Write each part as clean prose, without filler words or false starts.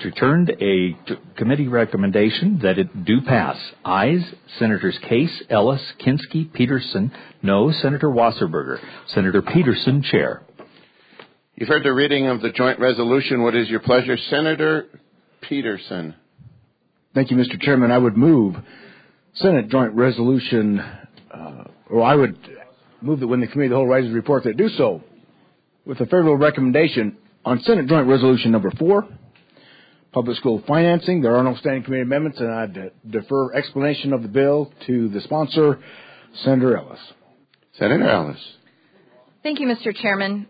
which returned a committee recommendation that it do pass. Ayes, Senators Case, Ellis, Kinski, Peterson. No, Senator Wasserberger. Senator Peterson, Chair. You've heard the reading of the joint resolution. What is your pleasure? Senator Peterson. Thank you, Mr. Chairman. I would move Senate Joint Resolution, or I would move that when the Committee of the Whole rises a report, that do so with a favorable recommendation on Senate Joint Resolution number 4, public school financing. There are no standing committee amendments, and I'd defer explanation of the bill to the sponsor, Senator Ellis. Senator Ellis. Thank you, Mr. Chairman.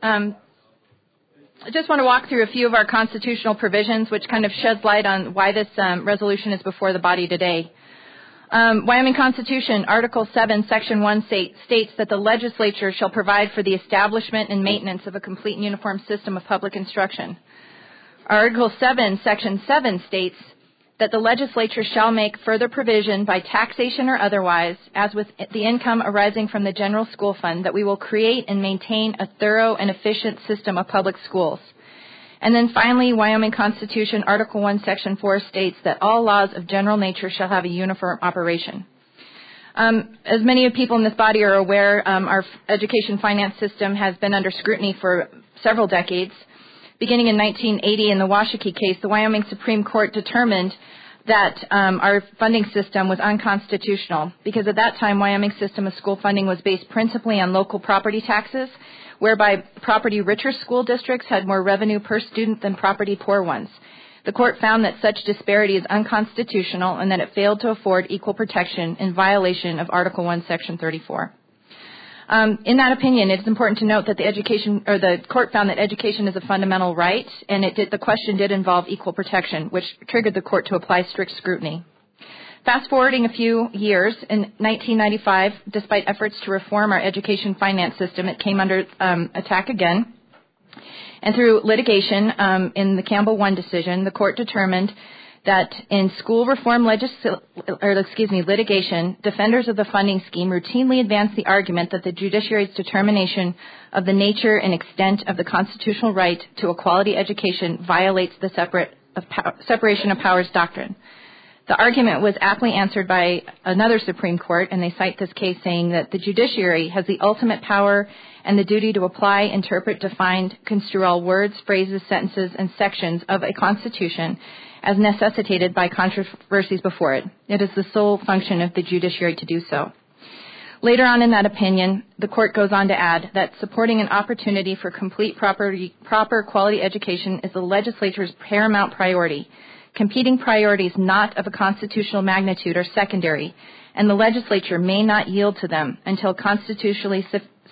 I just want to walk through a few of our constitutional provisions, which kind of sheds light on why this resolution is before the body today. Wyoming Constitution, Article 7, Section 1 states that the legislature shall provide for the establishment and maintenance of a complete and uniform system of public instruction. Article 7, Section 7 states that the legislature shall make further provision by taxation or otherwise, as with the income arising from the general school fund, that we will create and maintain a thorough and efficient system of public schools. And then finally, Wyoming Constitution, Article 1, Section 4 states that all laws of general nature shall have a uniform operation. As many of people in this body are aware, our education finance system has been under scrutiny for several decades. Beginning in 1980 in the Washakie case, the Wyoming Supreme Court determined that our funding system was unconstitutional because at that time, Wyoming's system of school funding was based principally on local property taxes, whereby property-richer school districts had more revenue per student than property-poor ones. The court found that such disparity is unconstitutional and that it failed to afford equal protection in violation of Article 1, Section 34. In that opinion, it is important to note that the court found that education is a fundamental right, and the question did involve equal protection, which triggered the court to apply strict scrutiny. Fast forwarding a few years, in 1995, despite efforts to reform our education finance system, it came under attack again. And through litigation, in the Campbell 1 decision, the court determined that in school reform litigation, defenders of the funding scheme routinely advance the argument that the judiciary's determination of the nature and extent of the constitutional right to a quality education violates the separation of powers doctrine. The argument was aptly answered by another Supreme Court, and they cite this case saying that the judiciary has the ultimate power and the duty to apply, interpret, define, construe all words, phrases, sentences, and sections of a constitution as necessitated by controversies before it. It is the sole function of the judiciary to do so. Later on in that opinion, the court goes on to add that supporting an opportunity for complete proper quality education is the legislature's paramount priority. Competing priorities not of a constitutional magnitude are secondary, and the legislature may not yield to them until constitutionally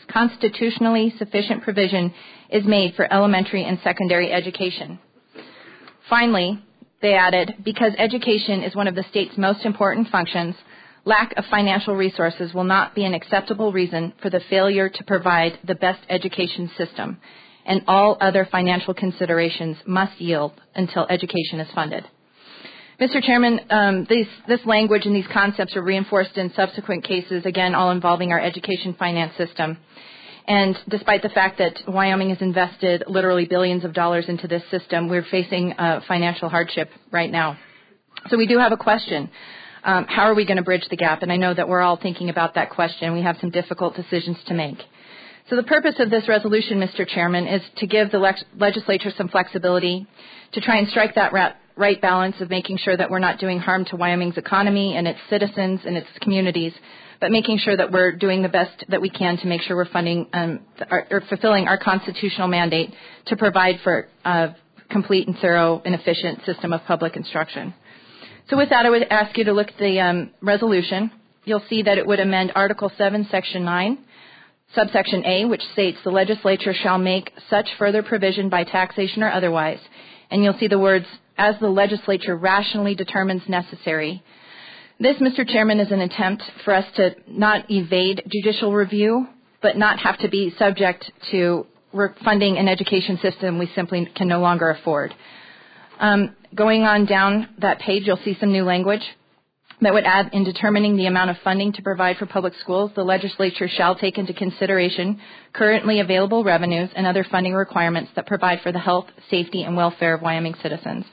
sufficient provision is made for elementary and secondary education. Finally, they added, because education is one of the state's most important functions, lack of financial resources will not be an acceptable reason for the failure to provide the best education system, and all other financial considerations must yield until education is funded. Mr. Chairman, this language and these concepts are reinforced in subsequent cases, again, all involving our education finance system. And despite the fact that Wyoming has invested literally billions of dollars into this system, we're facing financial hardship right now. So we do have a question. How are we going to bridge the gap? And I know that we're all thinking about that question. We have some difficult decisions to make. So the purpose of this resolution, Mr. Chairman, is to give the legislature some flexibility to try and strike that right balance of making sure that we're not doing harm to Wyoming's economy and its citizens and its communities, but making sure that we're doing the best that we can to make sure we're funding or fulfilling our constitutional mandate to provide for a complete and thorough and efficient system of public instruction. So with that, I would ask you to look at the resolution. You'll see that it would amend Article 7, Section 9, subsection A, which states the legislature shall make such further provision by taxation or otherwise. And you'll see the words, as the legislature rationally determines necessary. This, Mr. Chairman, is an attempt for us to not evade judicial review, but not have to be subject to funding an education system we simply can no longer afford. Going on down that page, you'll see some new language that would add, in determining the amount of funding to provide for public schools, the legislature shall take into consideration currently available revenues and other funding requirements that provide for the health, safety, and welfare of Wyoming citizens.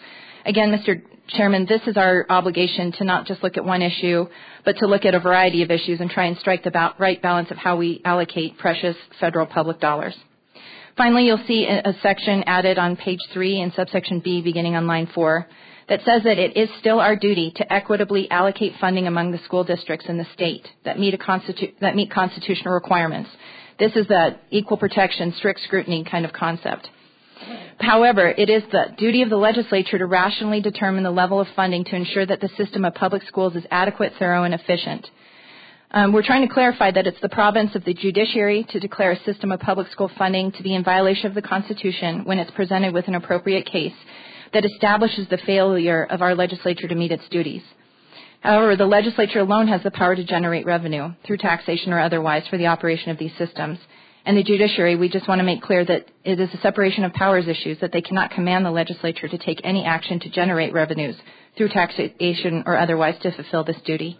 Again, Mr. Chairman, this is our obligation to not just look at one issue, but to look at a variety of issues and try and strike the right balance of how we allocate precious federal public dollars. Finally, you'll see a section added on page 3 in subsection B beginning on line 4 that says that it is still our duty to equitably allocate funding among the school districts in the state that meet constitutional requirements. This is the equal protection, strict scrutiny kind of concept. However, it is the duty of the legislature to rationally determine the level of funding to ensure that the system of public schools is adequate, thorough, and efficient. We're trying to clarify that it's the province of the judiciary to declare a system of public school funding to be in violation of the Constitution when it's presented with an appropriate case that establishes the failure of our legislature to meet its duties. However, the legislature alone has the power to generate revenue through taxation or otherwise for the operation of these systems. And the judiciary, we just want to make clear that it is a separation of powers issues, that they cannot command the legislature to take any action to generate revenues through taxation or otherwise to fulfill this duty.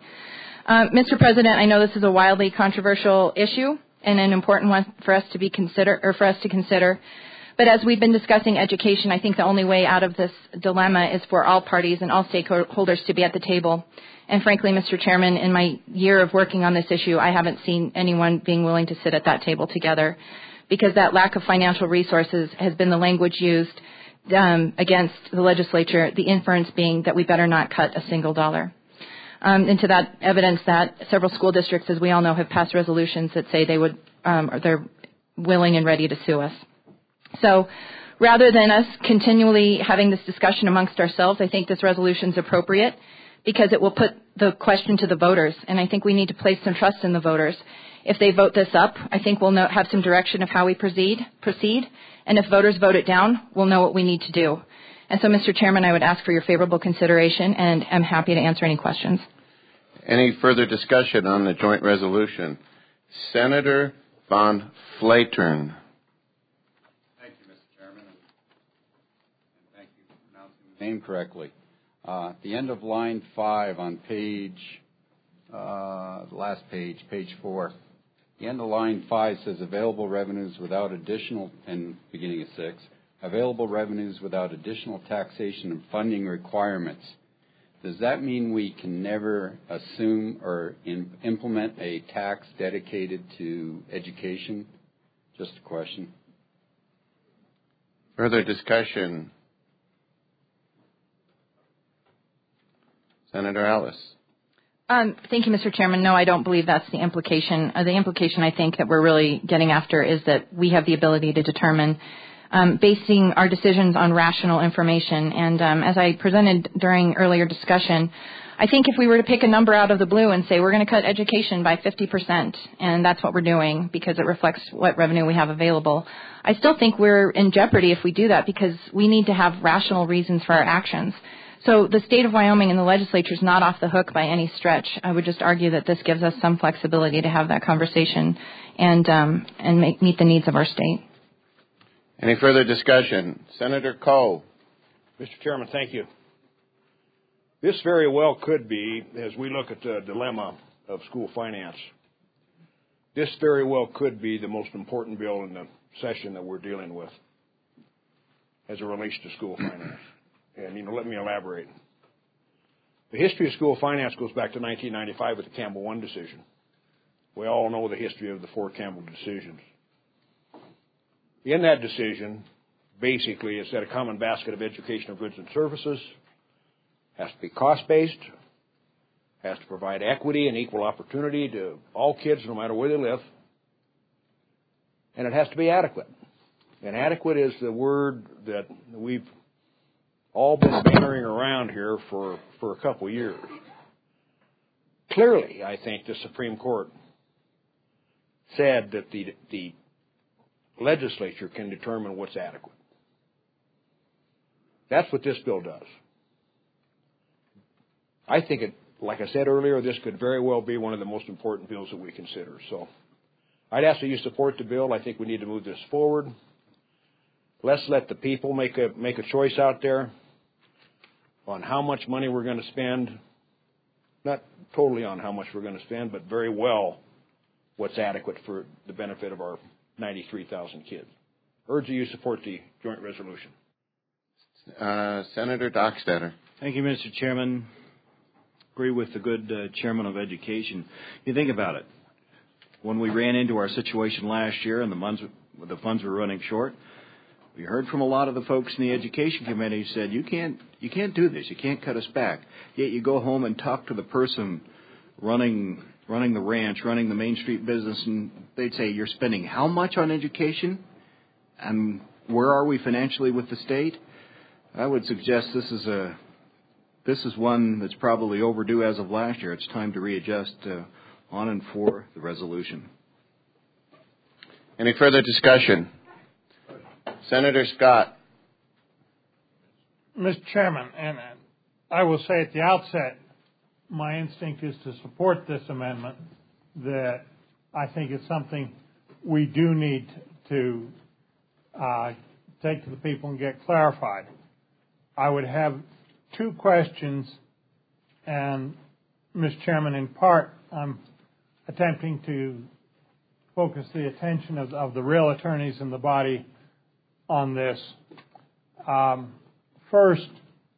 Mr. President, I know this is a wildly controversial issue and an important one for us to consider. But as we've been discussing education, I think the only way out of this dilemma is for all parties and all stakeholders to be at the table. And frankly, Mr. Chairman, in my year of working on this issue, I haven't seen anyone being willing to sit at that table together, because that lack of financial resources has been the language used against the legislature, the inference being that we better not cut a single dollar. And to that evidence that several school districts, as we all know, have passed resolutions that say they're willing and ready to sue us. So rather than us continually having this discussion amongst ourselves, I think this resolution is appropriate because it will put the question to the voters, and I think we need to place some trust in the voters. If they vote this up, I think we'll have some direction of how we proceed, and if voters vote it down, we'll know what we need to do. And so, Mr. Chairman, I would ask for your favorable consideration, and I'm happy to answer any questions. Any further discussion on the joint resolution? Senator von Flatern. Thank you, Mr. Chairman, and thank you for pronouncing the name correctly. At the end of line 5 on last page, page 4, the end of line 5 says available revenues without additional, and beginning of 6, available revenues without additional taxation and funding requirements. Does that mean we can never assume or implement a tax dedicated to education? Just a question. Further discussion? Senator Ellis. Thank you, Mr. Chairman. No, I don't believe that's the implication. The implication I think that we're really getting after is that we have the ability to determine basing our decisions on rational information. And as I presented during earlier discussion, I think if we were to pick a number out of the blue and say we're going to cut education by 50%, and that's what we're doing because it reflects what revenue we have available, I still think we're in jeopardy if we do that because we need to have rational reasons for our actions. So the state of Wyoming and the legislature is not off the hook by any stretch. I would just argue that this gives us some flexibility to have that conversation and meet the needs of our state. Any further discussion? Senator Coe. Mr. Chairman, thank you. This very well could be, as we look at the dilemma of school finance, this very well could be the most important bill in the session that we're dealing with as it relates to school finance. And, let me elaborate. The history of school finance goes back to 1995 with the Campbell 1 decision. We all know the history of the 4 Campbell decisions. In that decision, basically, it said a common basket of educational goods and services has to be cost-based, has to provide equity and equal opportunity to all kids no matter where they live, and it has to be adequate. And adequate is the word that we've all been bantering around here for a couple years. Clearly, I think the Supreme Court said that the legislature can determine what's adequate. That's what this bill does. I think like I said earlier, this could very well be one of the most important bills that we consider. So I'd ask that you support the bill. I think we need to move this forward. Let's let the people make a choice out there on how much money we're going to spend. Not totally on how much we're going to spend, but very well what's adequate for the benefit of our 93,000 kids. Urge that you support the joint resolution. Senator Dockstader. Thank you, Mr. Chairman. Agree with the good chairman of education. You think about it. When we ran into our situation last year and the funds were running short, we heard from a lot of the folks in the education committee who said, you can't do this. You can't cut us back. Yet you go home and talk to the person running the ranch, running the Main Street business, and they'd say, you're spending how much on education? And where are we financially with the state? I would suggest this is one that's probably overdue as of last year. It's time to readjust on and for the resolution. Any further discussion? Senator Scott. Mr. Chairman, and I will say at the outset, my instinct is to support this amendment, that I think it's something we do need to take to the people and get clarified. I would have two questions, and, Mr. Chairman, in part, I'm attempting to focus the attention of the real attorneys in the body on this. First,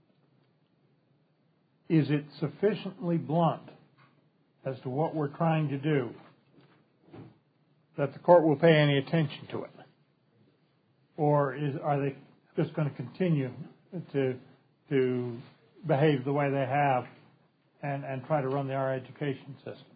is it sufficiently blunt as to what we're trying to do that the court will pay any attention to it? Or are they just going to continue to behave the way they have and try to run our education system?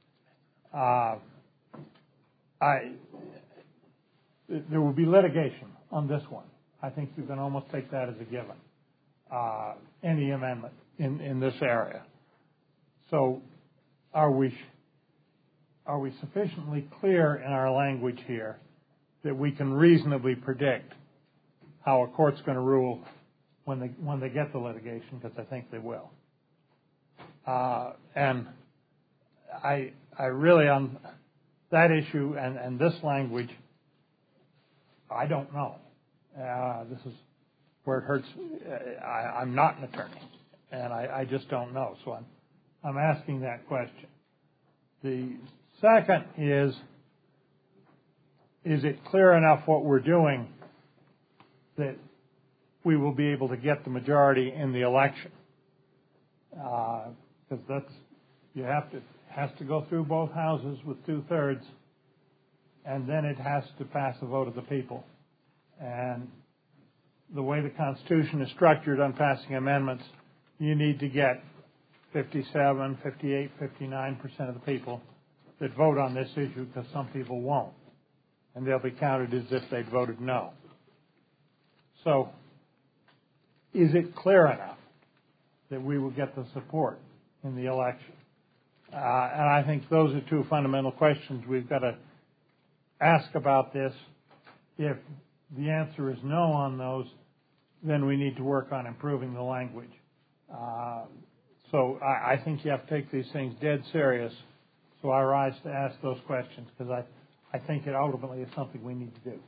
There will be litigation on this one. I think you can almost take that as a given, any amendment in this area. So are we sufficiently clear in our language here that we can reasonably predict how a court's going to rule when they get the litigation, because I think they will. And I really, on that issue and this language, I don't know. This is where it hurts. I'm not an attorney, and I just don't know. So I'm asking that question. The second is it clear enough what we're doing that we will be able to get the majority in the election? Because has to go through both houses with 2/3, and then it has to pass a vote of the people. And the way the Constitution is structured on passing amendments, you need to get 57, 58, 59% of the people that vote on this issue, because some people won't. And they'll be counted as if they'd voted no. So is it clear enough that we will get the support in the election? And I think those are two fundamental questions we've got to ask about this. If the answer is no on those, then we need to work on improving the language. So I think you have to take these things dead serious. So I rise to ask those questions, because I think it ultimately is something we need to do.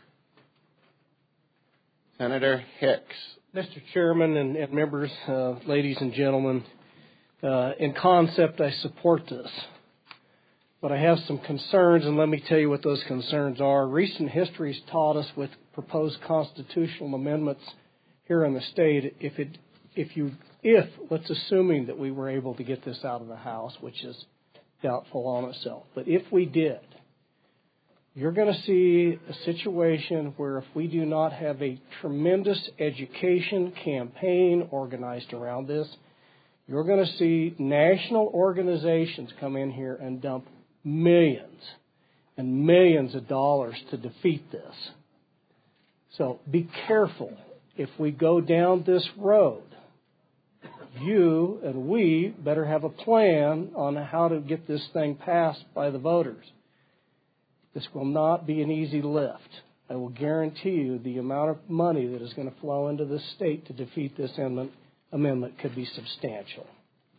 Senator Hicks. Mr. Chairman and members, ladies and gentlemen, in concept, I support this. But I have some concerns, and let me tell you what those concerns are. Recent history has taught us with proposed constitutional amendments here in the state, if let's assuming that we were able to get this out of the House, which is doubtful on itself, but if we did, you're going to see a situation where if we do not have a tremendous education campaign organized around this, you're going to see national organizations come in here and dump millions and millions of dollars to defeat this. So be careful. If we go down this road, you and we better have a plan on how to get this thing passed by the voters. This will not be an easy lift. I will guarantee you the amount of money that is going to flow into this state to defeat this amendment could be substantial.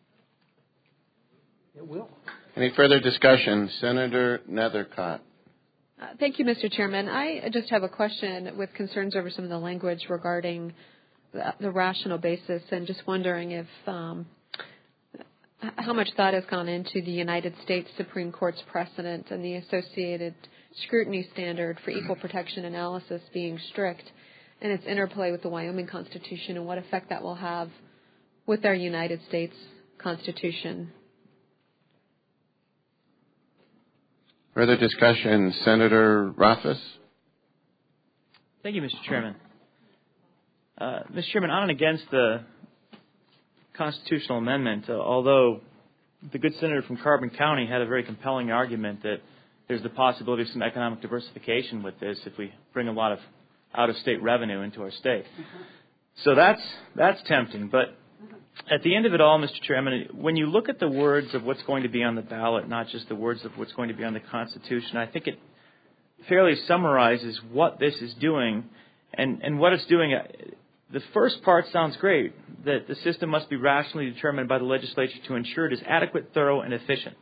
It will. Any further discussion? Senator Nethercott. Thank you, Mr. Chairman. I just have a question with concerns over some of the language regarding the rational basis, and just wondering if how much thought has gone into the United States Supreme Court's precedent and the associated scrutiny standard for equal protection analysis being strict, and its interplay with the Wyoming Constitution and what effect that will have with our United States Constitution. Further discussion, Senator Rothfuss. Thank you, Mr. Chairman. Mr. Chairman, on and against the constitutional amendment, although the good senator from Carbon County had a very compelling argument that there's the possibility of some economic diversification with this if we bring a lot of out-of-state revenue into our state. So that's tempting. But at the end of it all, Mr. Chairman, when you look at the words of what's going to be on the ballot, not just the words of what's going to be on the Constitution, I think it fairly summarizes what this is doing and what it's doing. The first part sounds great, that the system must be rationally determined by the legislature to ensure it is adequate, thorough, and efficient.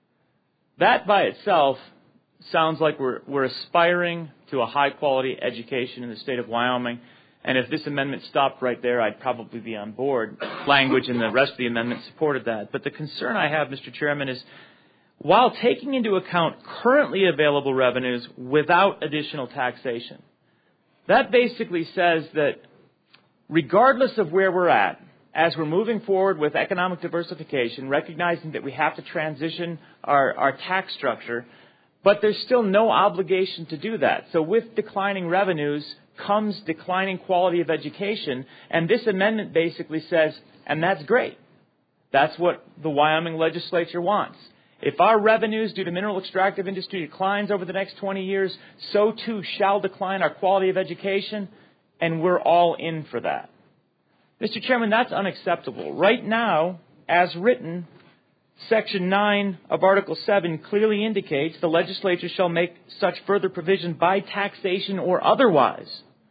That by itself sounds like we're aspiring to a high-quality education in the state of Wyoming. And if this amendment stopped right there, I'd probably be on board. Language and the rest of the amendment supported that. But the concern I have, Mr. Chairman, is while taking into account currently available revenues without additional taxation, that basically says that regardless of where we're at, as we're moving forward with economic diversification, recognizing that we have to transition our tax structure, but there's still no obligation to do that. So with declining revenues comes declining quality of education, and this amendment basically says, and that's great. That's what the Wyoming legislature wants. If our revenues due to mineral extractive industry declines over the next 20 years, so too shall decline our quality of education, and we're all in for that. Mr. Chairman, that's unacceptable. Right now, as written, Section 9 of Article 7 clearly indicates the legislature shall make such further provision by taxation or otherwise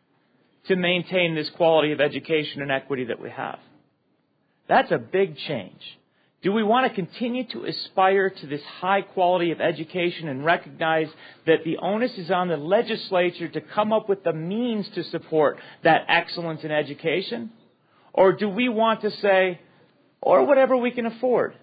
to maintain this quality of education and equity that we have. That's a big change. Do we want to continue to aspire to this high quality of education and recognize that the onus is on the legislature to come up with the means to support that excellence in education? Or do we want to say, or whatever we can afford?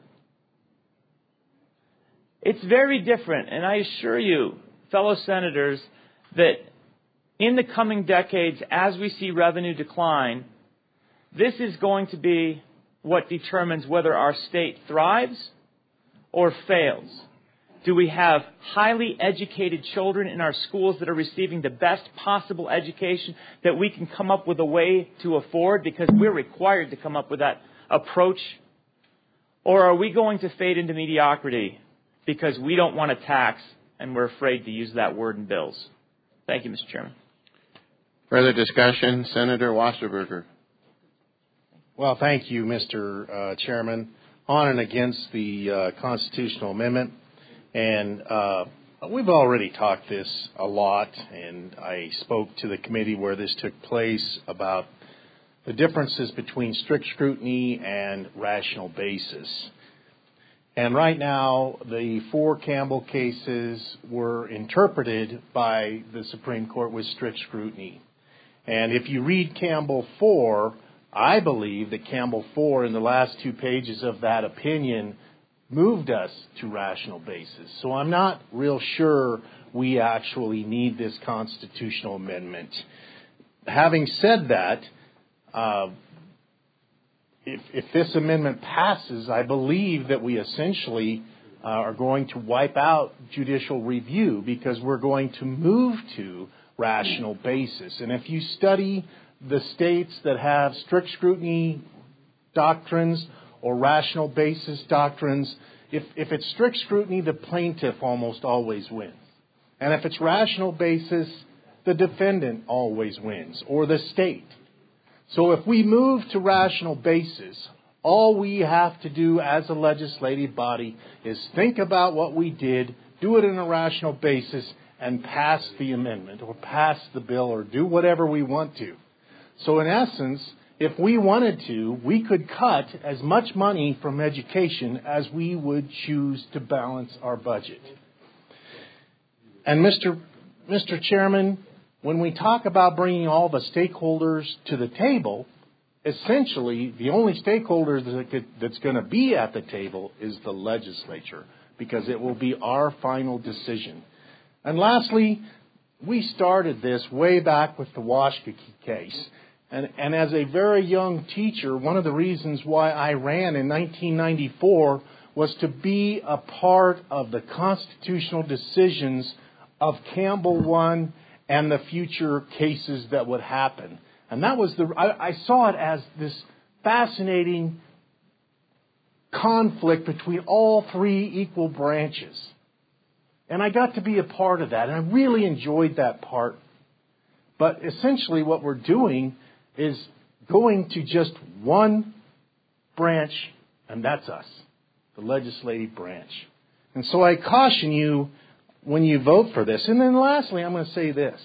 It's very different, and I assure you, fellow senators, that in the coming decades, as we see revenue decline, this is going to be what determines whether our state thrives or fails. Do we have highly educated children in our schools that are receiving the best possible education that we can come up with a way to afford because we're required to come up with that approach? Or are we going to fade into mediocrity because we don't want to tax and we're afraid to use that word in bills? Thank you, Mr. Chairman. Further discussion, Senator Wasserberger. Well, thank you, Mr. Chairman. On and against the constitutional amendment. And we've already talked this a lot, and I spoke to the committee where this took place about the differences between strict scrutiny and rational basis. And right now, the 4 Campbell cases were interpreted by the Supreme Court with strict scrutiny. And if you read Campbell 4, I believe that Campbell 4 in the last 2 pages of that opinion moved us to rational basis. So I'm not real sure we actually need this constitutional amendment. Having said that, if this amendment passes, I believe that we essentially are going to wipe out judicial review because we're going to move to rational basis. And if you study the states that have strict scrutiny doctrines or rational basis doctrines, if it's strict scrutiny, the plaintiff almost always wins. And if it's rational basis, the defendant always wins, or the state. So if we move to rational basis, all we have to do as a legislative body is think about what we did, do it in a rational basis, and pass the amendment, or pass the bill, or do whatever we want to. So in essence, if we wanted to, we could cut as much money from education as we would choose to balance our budget. And Mr. Chairman, when we talk about bringing all the stakeholders to the table, essentially the only stakeholder that's going to be at the table is the legislature, because it will be our final decision. And lastly, we started this way back with the Washakie case. And as a very young teacher, one of the reasons why I ran in 1994 was to be a part of the constitutional decisions of Campbell 1 and the future cases that would happen. And that was I saw it as this fascinating conflict between all three equal branches. And I got to be a part of that, and I really enjoyed that part. But essentially what we're doing is going to just one branch, and that's us, the legislative branch. And so I caution you when you vote for this. And then lastly, I'm going to say this.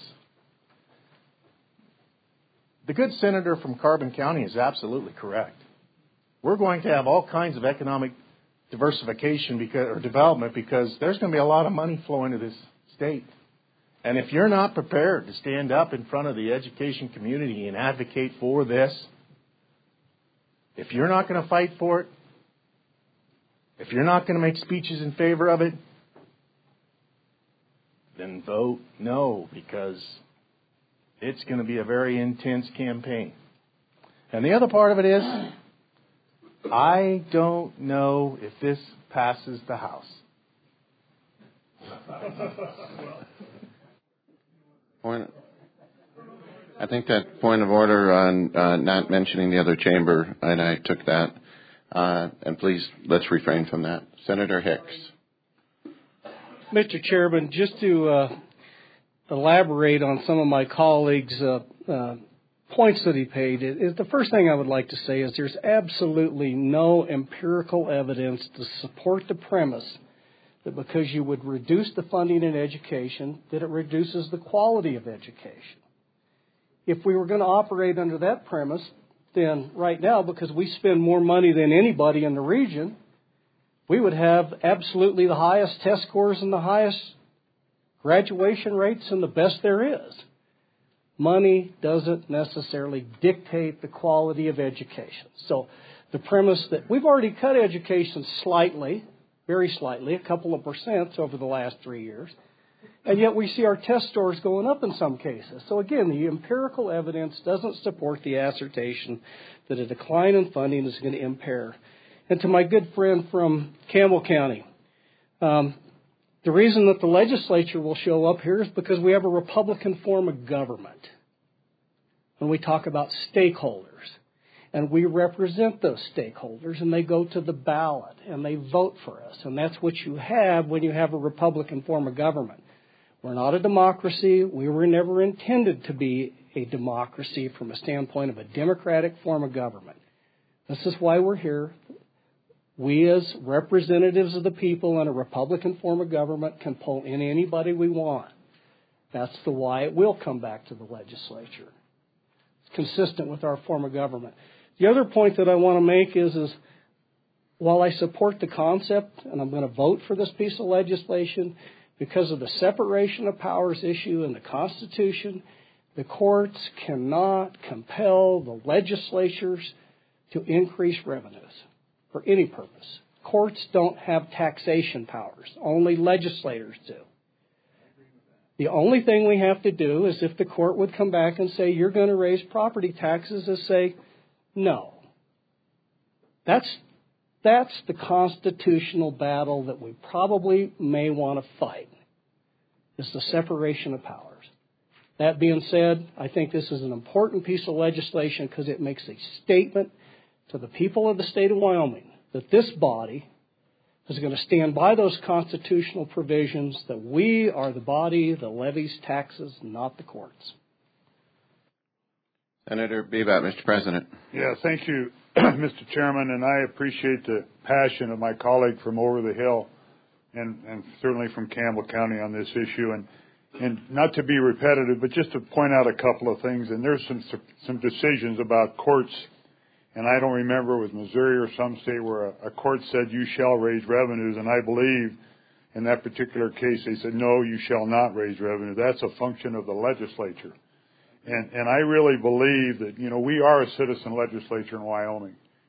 The good senator from Carbon County is absolutely correct. We're going to have all kinds of economic diversification or development because there's going to be a lot of money flowing to this state. And if you're not prepared to stand up in front of the education community and advocate for this, if you're not going to fight for it, if you're not going to make speeches in favor of it, then vote no, because it's going to be a very intense campaign. And the other part of it is, I don't know if this passes the House. I think that point of order on not mentioning the other chamber, and I took that. And please, let's refrain from that. Senator Hicks. Mr. Chairman, just to elaborate on some of my colleagues' points that he paid, is the first thing I would like to say is there's absolutely no empirical evidence to support the premise that because you would reduce the funding in education, that it reduces the quality of education. If we were going to operate under that premise, then right now, because we spend more money than anybody in the region, we would have absolutely the highest test scores and the highest graduation rates and the best there is. Money doesn't necessarily dictate the quality of education. So the premise that we've already cut education slightly, very slightly, a couple of percent over the last 3 years, and yet we see our test scores going up in some cases. So again, the empirical evidence doesn't support the assertion that a decline in funding is going to impair. And to my good friend from Campbell County, the reason that the legislature will show up here is because we have a Republican form of government. When we talk about stakeholders, and we represent those stakeholders, and they go to the ballot, and they vote for us. And that's what you have when you have a Republican form of government. We're not a democracy. We were never intended to be a democracy from a standpoint of a democratic form of government. This is why we're here. We as representatives of the people in a Republican form of government can pull in anybody we want. That's the why it will come back to the legislature. It's consistent with our form of government. The other point that I want to make is while I support the concept, and I'm going to vote for this piece of legislation, because of the separation of powers issue in the Constitution, the courts cannot compel the legislatures to increase revenues for any purpose. Courts don't have taxation powers. Only legislators do. The only thing we have to do is if the court would come back and say, you're going to raise property taxes, is say, no. That's the constitutional battle that we probably may want to fight, is the separation of powers. That being said, I think this is an important piece of legislation because it makes a statement to the people of the state of Wyoming that this body is going to stand by those constitutional provisions, that we are the body that levies taxes, not the courts. Senator Bevat, Mr. President. Yeah, thank you, Mr. Chairman, and I appreciate the passion of my colleague from over the hill and certainly from Campbell County on this issue. And not to be repetitive, but just to point out a couple of things. And there's some decisions about courts, and I don't remember it was Missouri or some state where a court said you shall raise revenues, and I believe in that particular case they said no, you shall not raise revenue. That's a function of the legislature. And I really believe that, we are a citizen legislature in Wyoming.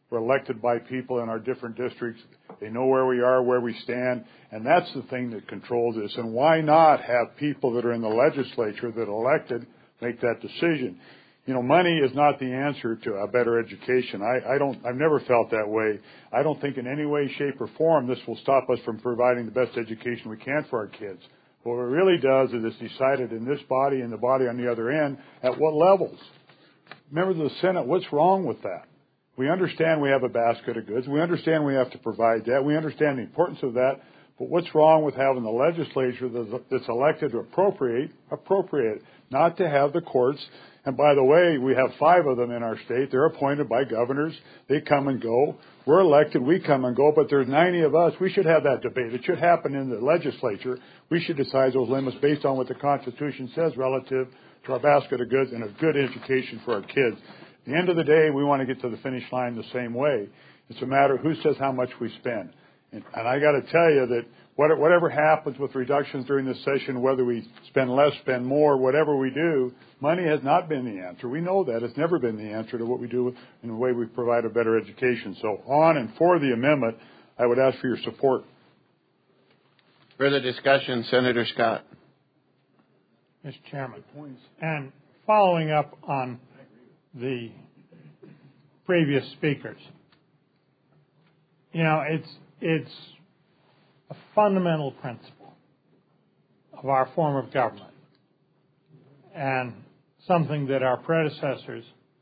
We're elected by people in our different districts. They know where we are, where we stand, and that's the thing that controls this. And why not have people that are in the legislature that are elected make that decision? You know, money is not the answer to a better education. I've never felt that way. I don't think in any way, shape, or form this will stop us from providing the best education we can for our kids. What it really does is it's decided in this body and the body on the other end at what levels. Members of the Senate, what's wrong with that? We understand we have a basket of goods. We understand we have to provide that. We understand the importance of that. But what's wrong with having the legislature that's elected to appropriate, not to have the courts. And by the way, we have 5 of them in our state. They're appointed by governors. They come and go. We're elected. We come and go. But there's 90 of us. We should have that debate. It should happen in the legislature. We should decide those limits based on what the Constitution says relative to our basket of goods and a good education for our kids. At the end of the day, we want to get to the finish line the same way. It's a matter of who says how much we spend. And I got to tell you that whatever happens with reductions during this session, whether we spend less, spend more, whatever we do, money has not been the answer. We know that. It's never been the answer to what we do in the way we provide a better education. So on and for the amendment, I would ask for your support. Further discussion, Senator Scott. Mr. Chairman, and following up on the previous speakers, you know, it's a fundamental principle of our form of government and something that our predecessors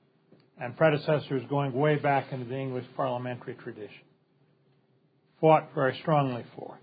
going way back into the English parliamentary tradition fought very strongly for.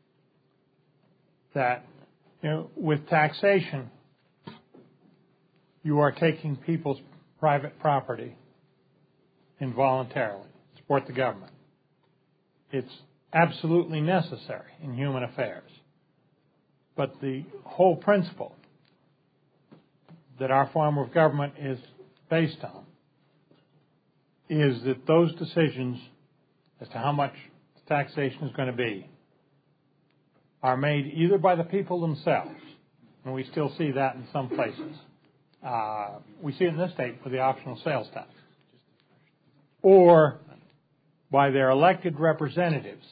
That, you know, with taxation, you are taking people's private property involuntarily, support the government. It's absolutely necessary in human affairs. But the whole principle that our form of government is based on is that those decisions as to how much taxation is going to be are made either by the people themselves, and we still see that in some places. We see it in this state for the optional sales tax, or by their elected representatives.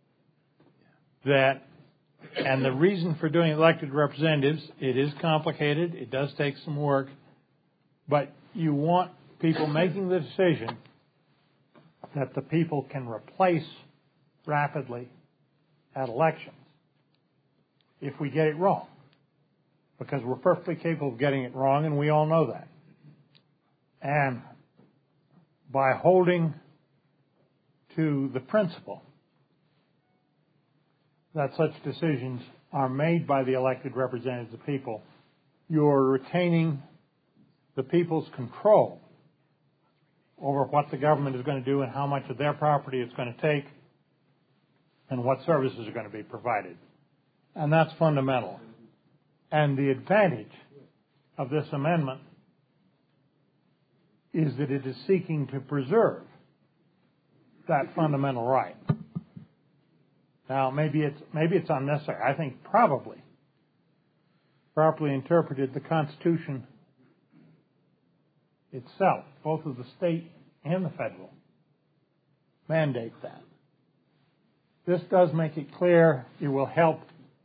And the reason for doing elected representatives, it is complicated, it does take some work, but you want people making the decision that the people can replace rapidly at elections if we get it wrong. Because we're perfectly capable of getting it wrong, and we all know that. And by holding to the principle that such decisions are made by the elected representatives of the people, you're retaining the people's control over what the government is going to do and how much of their property it's going to take and what services are going to be provided. And that's fundamental. And the advantage of this amendment is that it is seeking to preserve that fundamental right. Now, maybe it's unnecessary. I think probably, properly interpreted, the Constitution itself, both of the state and the federal, mandate that. This does make it clear. It will help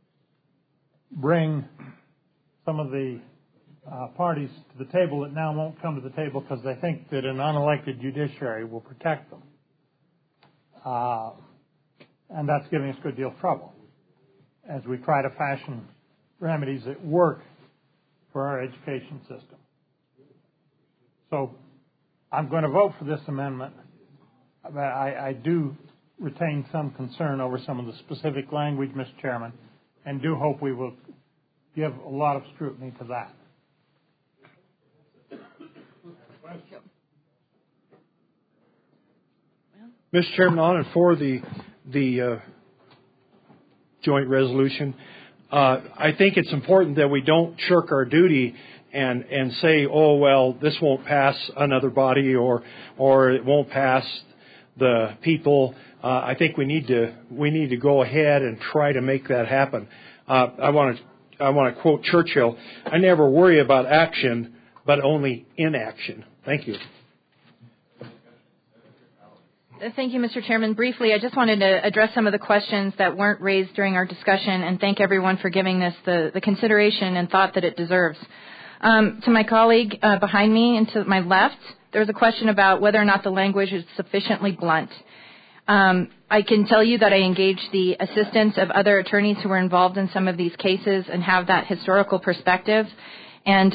bring some of the parties to the table that now won't come to the table because they think that an unelected judiciary will protect them. And that's giving us a good deal of trouble as we try to fashion remedies that work for our education system. So I'm going to vote for this amendment, but I do retain some concern over some of the specific language, Mr. Chairman, and do hope we will give a lot of scrutiny to that. Mr. Chairman, on and for the joint resolution, I think it's important that we don't shirk our duty and say, oh, well, this won't pass another body or it won't pass the people. I think we need to go ahead and try to make that happen. I want to quote Churchill: "I never worry about action, but only inaction." Thank you. Thank you, Mr. Chairman. Briefly, I just wanted to address some of the questions that weren't raised during our discussion and thank everyone for giving this the consideration and thought that it deserves. To my colleague behind me and to my left, there was a question about whether or not the language is sufficiently blunt. I can tell you that I engaged the assistance of other attorneys who were involved in some of these cases and have that historical perspective. And,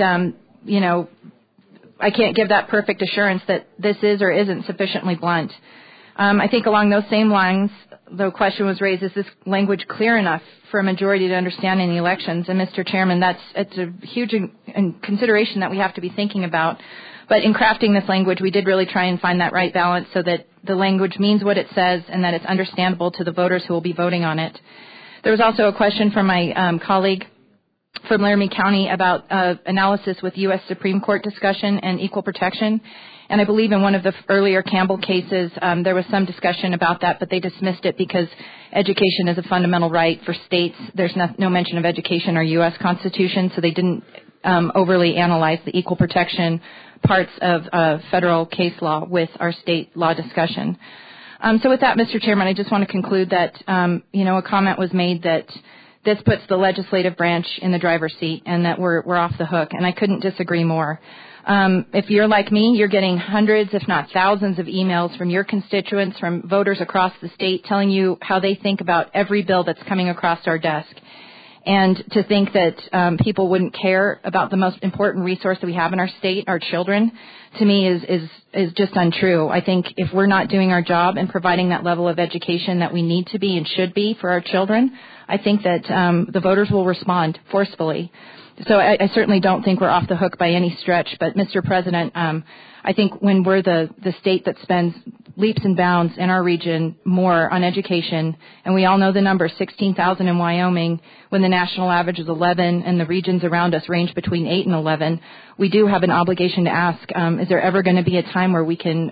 I can't give that perfect assurance that this is or isn't sufficiently blunt. I think along those same lines, the question was raised, is this language clear enough for a majority to understand in the elections? And, Mr. Chairman, it's a huge consideration that we have to be thinking about. But in crafting this language, we did really try and find that right balance so that the language means what it says and that it's understandable to the voters who will be voting on it. There was also a question from my colleague from Laramie County about analysis with U.S. Supreme Court discussion and equal protection. And I believe in one of the earlier Campbell cases, there was some discussion about that, but they dismissed it because education is a fundamental right for states. There's no mention of education in our U.S. Constitution, so they didn't overly analyze the equal protection parts of federal case law with our state law discussion. So with that, Mr. Chairman, I just want to conclude that, a comment was made that this puts the legislative branch in the driver's seat and that we're off the hook, and I couldn't disagree more. If you're like me, you're getting hundreds, if not thousands, of emails from your constituents, from voters across the state telling you how they think about every bill that's coming across our desk. And to think that people wouldn't care about the most important resource that we have in our state, our children, to me is just untrue. I think if we're not doing our job and providing that level of education that we need to be and should be for our children, I think that the voters will respond forcefully. So I certainly don't think we're off the hook by any stretch. But, Mr. President, I think when we're the state that spends leaps and bounds in our region more on education, and we all know the number, 16,000 in Wyoming, when the national average is 11 and the regions around us range between 8 and 11, we do have an obligation to ask, is there ever going to be a time where we can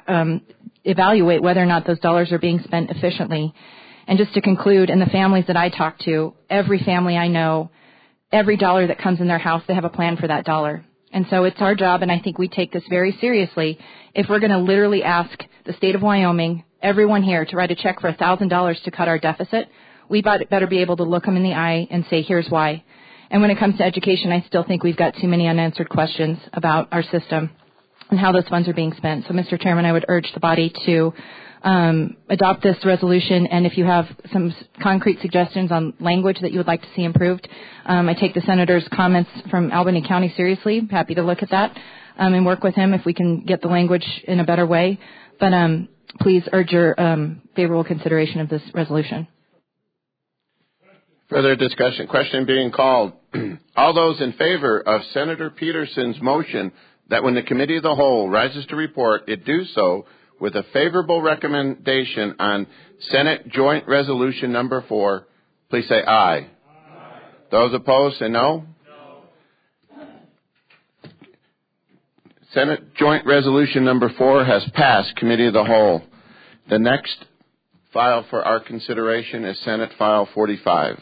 evaluate whether or not those dollars are being spent efficiently? And just to conclude, in the families that I talk to, every family I know, every dollar that comes in their house, they have a plan for that dollar. And so it's our job, and I think we take this very seriously, if we're going to literally ask the state of Wyoming, everyone here, to write a check for $1,000 to cut our deficit, we better be able to look them in the eye and say, here's why. And when it comes to education, I still think we've got too many unanswered questions about our system and how those funds are being spent. So, Mr. Chairman, I would urge the body to adopt this resolution, and if you have some concrete suggestions on language that you would like to see improved, I take the Senator's comments from Albany County seriously. I'm happy to look at that and work with him if we can get the language in a better way. But please urge your favorable consideration of this resolution. Further discussion. Question being called. All those in favor of Senator Peterson's motion that when the Committee of the Whole rises to report, it do so with a favorable recommendation on Senate Joint Resolution Number 4, please say aye. Aye. Those opposed say no. No. Senate Joint Resolution Number 4 has passed Committee of the Whole. The next file for our consideration is Senate File 45.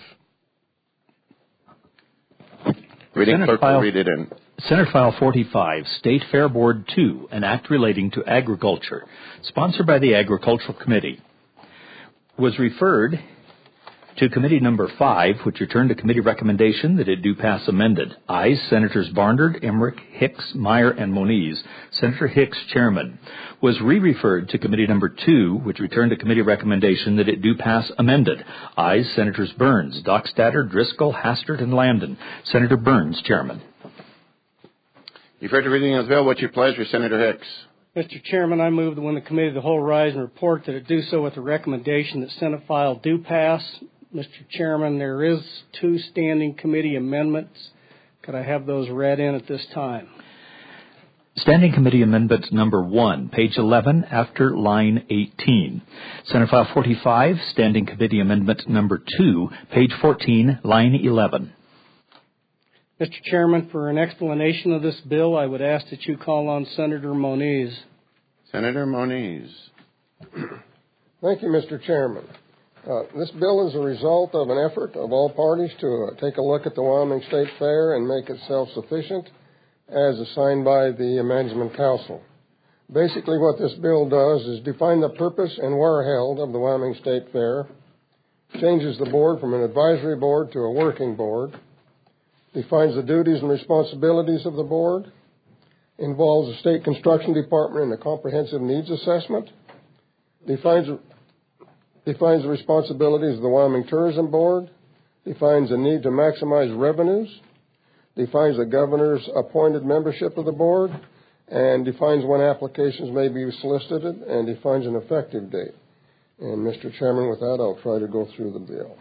Reading clerk will read it in. Senate File 45, State Fair Board 2, an act relating to agriculture, sponsored by the Agricultural Committee, was referred to Committee Number 5, which returned a committee recommendation that it do pass amended. Ayes, Senators Barnard, Emmerich, Hicks, Meyer, and Moniz. Senator Hicks, Chairman. Was re-referred to Committee Number 2, which returned a committee recommendation that it do pass amended. Ayes, Senators Burns, Dockstader, Driscoll, Hastert, and Landon. Senator Burns, Chairman. You've heard the reading of the bill. What's your pleasure, Senator Hicks? Mr. Chairman, I move that when the Committee of the Whole rise and report that it do so with the recommendation that Senate file do pass. Mr. Chairman, there is 2 standing committee amendments. Could I have those read in at this time? Standing Committee Amendment Number 1, page 11, after line 18. Senate File 45, Standing Committee Amendment Number 2, page 14, line 11. Mr. Chairman, for an explanation of this bill, I would ask that you call on Senator Moniz. Senator Moniz. Thank you, Mr. Chairman. This bill is a result of an effort of all parties to take a look at the Wyoming State Fair and make it self-sufficient, as assigned by the Management Council. Basically, what this bill does is define the purpose and where held of the Wyoming State Fair, changes the board from an advisory board to a working board, defines the duties and responsibilities of the board, involves the State Construction Department in a comprehensive needs assessment, defines the responsibilities of the Wyoming Tourism Board, defines the need to maximize revenues, defines the governor's appointed membership of the board, and defines when applications may be solicited, and defines an effective date. And, Mr. Chairman, with that, I'll try to go through the bill.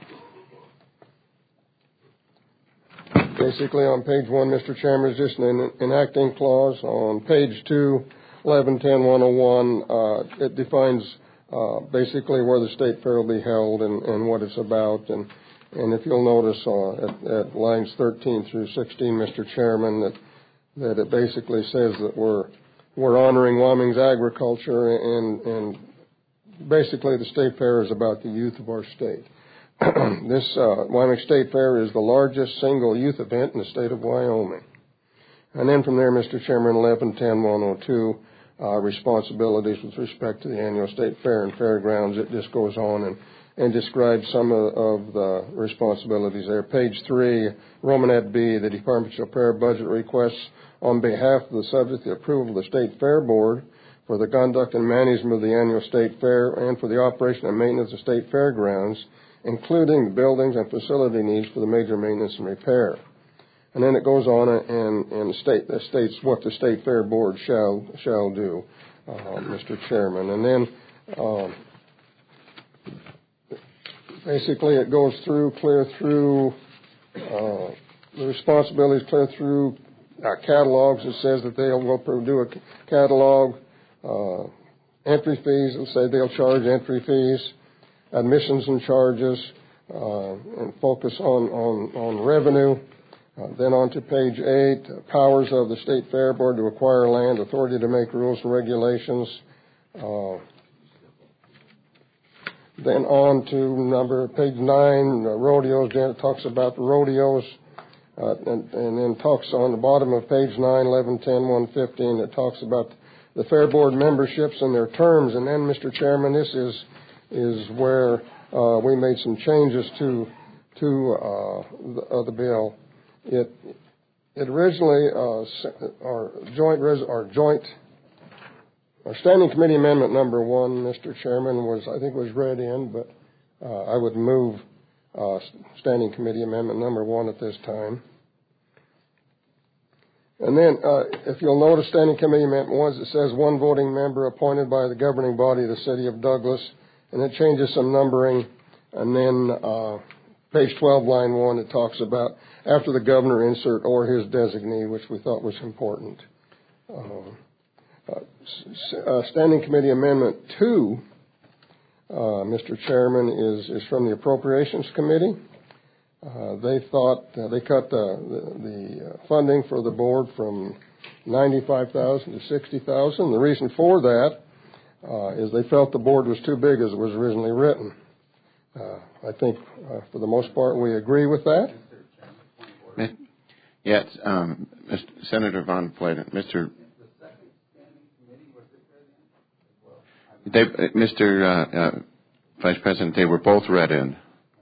Basically, on page 1, Mr. Chairman, is just an enacting clause. On page 2, 1110-101, it defines basically where the state fair will be held and what it's about. And if you'll notice at lines 13 through 16, Mr. Chairman, that it basically says that we're honoring Wyoming's agriculture, and basically the state fair is about the youth of our state. This Wyoming State Fair is the largest single youth event in the state of Wyoming. And then from there, Mr. Chairman, 1110-102, responsibilities with respect to the annual state fair and fairgrounds. It just goes on and describes some of the responsibilities there. Page 3, Romanet B, the department shall prepare budget requests on behalf of the subject to the approval of the State Fair Board for the conduct and management of the annual state fair and for the operation and maintenance of state fairgrounds, including the buildings and facility needs for the major maintenance and repair. And then it goes on and states what the State Fair Board shall do, Mr. Chairman. And then basically it goes clear through the responsibilities, clear through catalogs. It says that they will do a catalog, entry fees. It'll say they'll charge entry fees, admissions and charges, and focus on revenue. Then on to page 8, powers of the State Fair Board to acquire land, authority to make rules and regulations. Then on to page 9, rodeos. Janet talks about the rodeos, and then talks on the bottom of page 9, 1110-115, it talks about the Fair Board memberships and their terms. And then, Mr. Chairman, this is where we made some changes to the bill. It originally our standing committee amendment number 1, Mr. Chairman, was read in, but I would move standing committee amendment number 1 at this time. And then, if you'll notice, standing committee amendment 1, it says one voting member appointed by the governing body of the city of Douglas, and it changes some numbering. And then page 12, line 1, it talks about after the governor insert or his designee, which we thought was important. Standing committee amendment 2, Mr. Chairman, is from the appropriations committee. They thought they cut the funding for the board from $95,000 to $60,000. The reason for that is they felt the board was too big as it was originally written. I think, for the most part, we agree with that. Yes, Senator Von Platen. Mr. Vice President, they were both read in.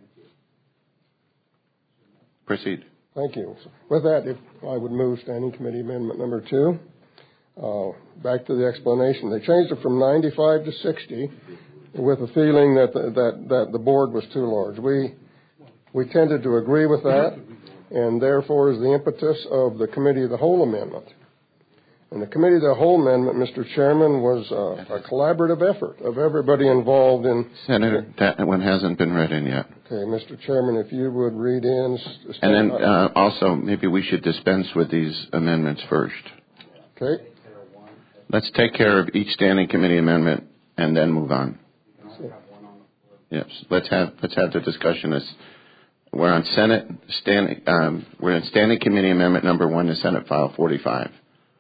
Proceed. Thank you. With that, if I would move standing committee amendment number 2. Back to the explanation. They changed it from 95 to 60 with a feeling that the board was too large. We tended to agree with that, and therefore is the impetus of the Committee of the Whole Amendment. And the Committee of the Whole Amendment, Mr. Chairman, was a collaborative effort of everybody involved in... Senator, that one hasn't been read in yet. Okay, Mr. Chairman, if you would read in... And then also, maybe we should dispense with these amendments first. Okay. Let's take care of each standing committee amendment and then move on. Yes, let's have the discussion. We're on we're in standing committee amendment number 1 to Senate File 45.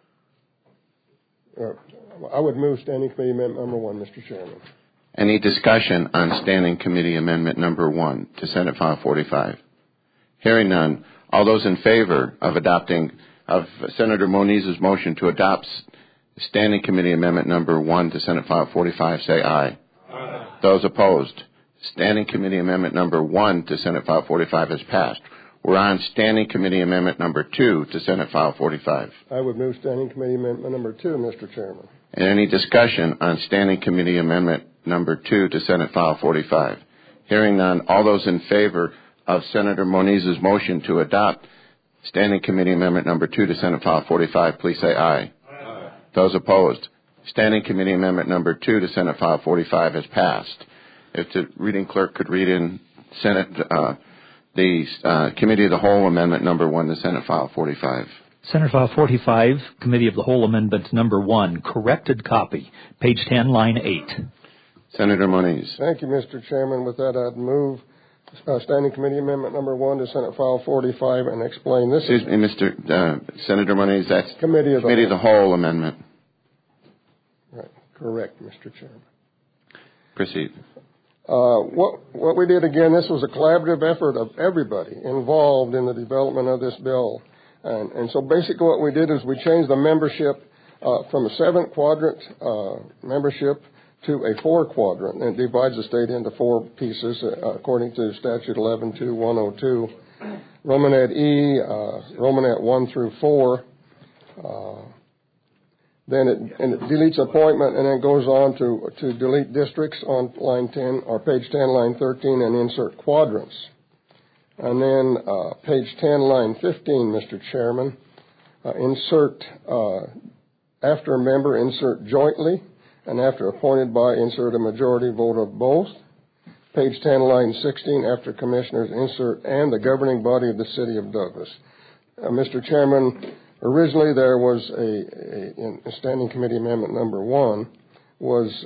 I would move standing committee amendment number 1, Mr. Chairman. Any discussion on standing committee amendment number 1 to Senate File 45? Hearing none. All those in favor of Senator Moniz's motion to adopt Standing Committee Amendment Number 1 to Senate File 45, say aye. Aye. Those opposed? Standing Committee Amendment Number 1 to Senate File 45 has passed. We're on Standing Committee Amendment Number 2 to Senate File 45. I would move Standing Committee Amendment Number 2, Mr. Chairman. And any discussion on Standing Committee Amendment Number 2 to Senate File 45? Hearing none, all those in favor of Senator Moniz's motion to adopt Standing Committee Amendment Number 2 to Senate File 45, please say aye. Aye. Those opposed? Standing Committee Amendment Number 2 to Senate File 45 has passed. If the reading clerk could read in Senate the Committee of the Whole Amendment Number 1 to Senate File 45. Senate File 45, Committee of the Whole Amendment Number 1, corrected copy, page 10, line 8. Senator Moniz. Thank you, Mr. Chairman. With that, I'd move Standing Committee Amendment Number 1 to Senate File 45 and explain this. Excuse me, Mr. Senator Moniz, that's Committee of the Whole Amendment. Right. Correct, Mr. Chairman. Proceed. What we did, again, this was a collaborative effort of everybody involved in the development of this bill. And so basically what we did is we changed the membership from a 7-quadrant membership to a 4-quadrant, and it divides the state into 4 pieces according to Statute 11-2-102. Romanet E, Romanet 1 through 4. Then it deletes appointment and then goes on to delete districts on line 10 or page 10, line 13, and insert quadrants. And then page 10, line 15, Mr. Chairman, insert after a member, insert jointly, and after appointed by, insert a majority vote of both. Page 10, line 16, after commissioners, insert and the governing body of the city of Douglas. Mr. Chairman, originally there was in Standing Committee Amendment Number 1 was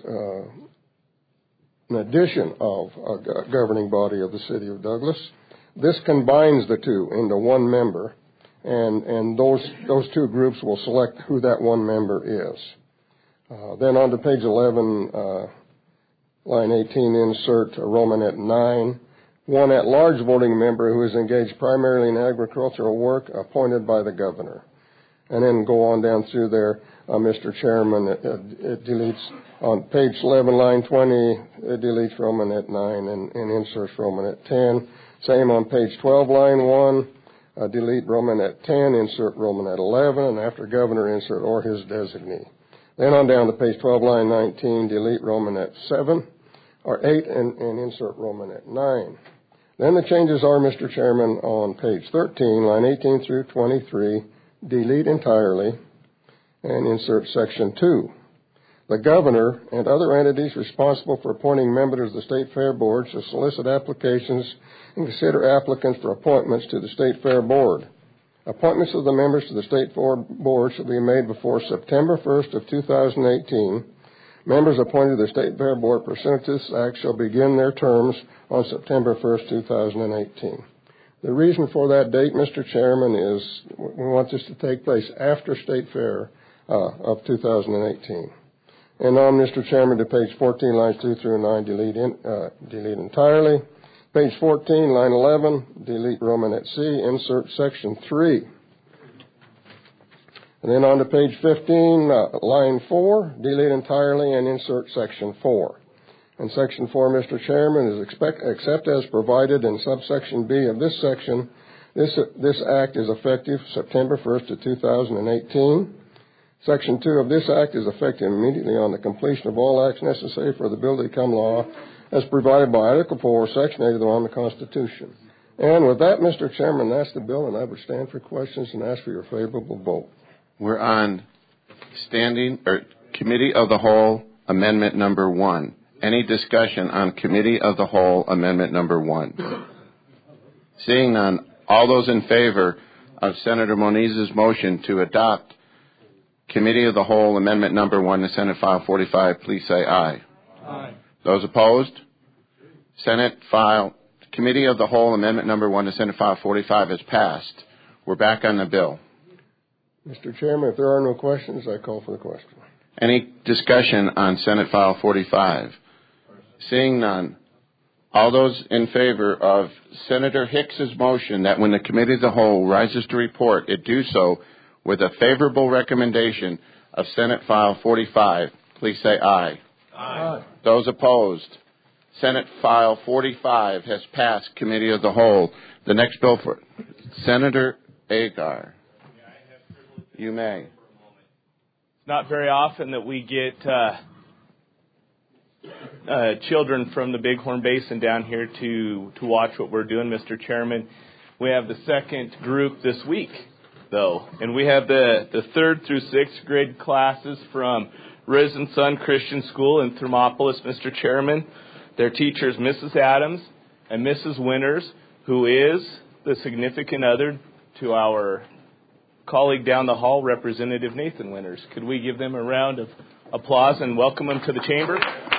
an addition of a governing body of the city of Douglas. This combines the two into one member, and those two groups will select who that one member is. Then on to page 11, line 18, insert Romanet 9, one at-large voting member who is engaged primarily in agricultural work appointed by the governor. And then go on down through there, Mr. Chairman, it deletes on page 11, line 20, it deletes Romanet 9 and inserts Romanet 10. Same on page 12, line 1, delete Romanet 10, insert Romanet 11, and after governor, insert or his designee. Then on down to page 12, line 19, delete Romanet 7 or 8 and insert Romanet 9. Then the changes are, Mr. Chairman, on page 13, line 18 through 23, delete entirely and insert section 2. The governor and other entities responsible for appointing members of the State Fair Board shall solicit applications and consider applicants for appointments to the State Fair Board. Appointments of the members to the State Fair Board shall be made before September 1st of 2018. Members appointed to the State Fair Board pursuant to this act shall begin their terms on September 1st, 2018. The reason for that date, Mr. Chairman, is we want this to take place after State Fair of 2018. And on, Mr. Chairman, to page 14, lines 2 through 9, delete entirely. Page 14, line 11, delete Romanet C, insert section 3. And then on to page 15, line 4, delete entirely and insert section 4. And section 4, Mr. Chairman, is except as provided in subsection B of this section, this act is effective September 1st of 2018. Section 2 of this act is effective immediately on the completion of all acts necessary for the bill to become law as provided by Article 4, Section 8 of the Wyoming Constitution. And with that, Mr. Chairman, that's the bill, and I would stand for questions and ask for your favorable vote. We're on Committee of the Whole Amendment Number 1. Any discussion on Committee of the Whole Amendment Number 1? Seeing none, all those in favor of Senator Moniz's motion to adopt Committee of the Whole Amendment Number 1 to Senate File 45, please say aye. Aye. Those opposed? Committee of the Whole Amendment Number 1 to Senate File 45 has passed. We're back on the bill. Mr. Chairman, if there are no questions, I call for the question. Any discussion on Senate File 45? Seeing none, all those in favor of Senator Hicks's motion that when the Committee of the Whole rises to report, it do so with a favorable recommendation of Senate File 45, please say aye. Aye. Those opposed, Senate File 45 has passed Committee of the Whole. The next bill for Senator Agar. You may. It's not very often that we get children from the Bighorn Basin down here to watch what we're doing, Mr. Chairman. We have the second group this week, though, and we have the 3rd through 6th grade classes from Risen Sun Christian School in Thermopolis, Mr. Chairman. Their teachers, Mrs. Adams and Mrs. Winters, who is the significant other to our colleague down the hall, Representative Nathan Winters. Could we give them a round of applause and welcome them to the chamber?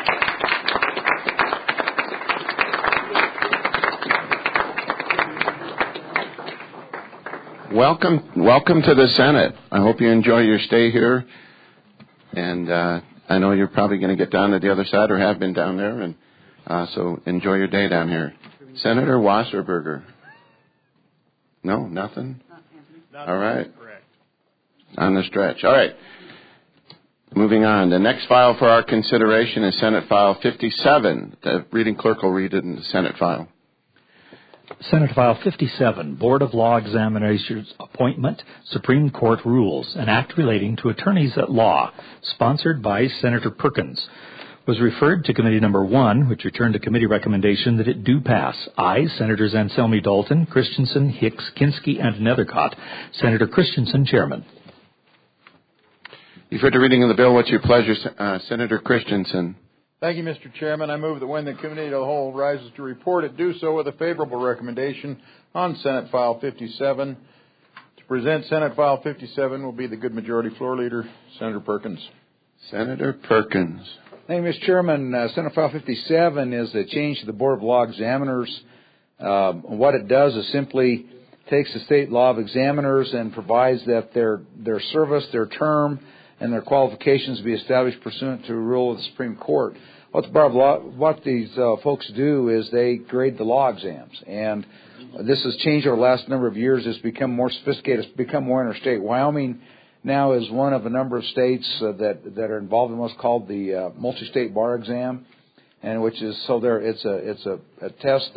Welcome to the Senate. I hope you enjoy your stay here. And I know you're probably going to get down to the other side or have been down there. And so enjoy your day down here. Senator Wasserberger. No, nothing? All right. On the stretch. All right. Moving on. The next file for our consideration is Senate File 57. The reading clerk will read it in the Senate file. Senate File 57, Board of Law Examiners Appointment, Supreme Court Rules, an act relating to attorneys at law, sponsored by Senator Perkins, was referred to Committee Number 1, which returned a committee recommendation that it do pass. Ayes, Senators Anselmi Dalton, Christensen, Hicks, Kinski, and Nethercott. Senator Christensen, Chairman. You've heard the reading of the bill. What's your pleasure, Senator Christensen? Thank you, Mr. Chairman. I move that when the Committee of the Whole rises to report, it do so with a favorable recommendation on Senate File 57. To present Senate File 57 will be the good majority floor leader, Senator Perkins. Senator Perkins. Thank you, Mr. Chairman. Senate File 57 is a change to the Board of Law Examiners. What it does is simply takes the state law of examiners and provides that their service, their term, and their qualifications be established pursuant to a rule of the Supreme Court. What these folks do is they grade the law exams, and this has changed over the last number of years. It's become more sophisticated. It's become more interstate. Wyoming now is one of a number of states that are involved in what's called the multi-state bar exam, and which is it's a test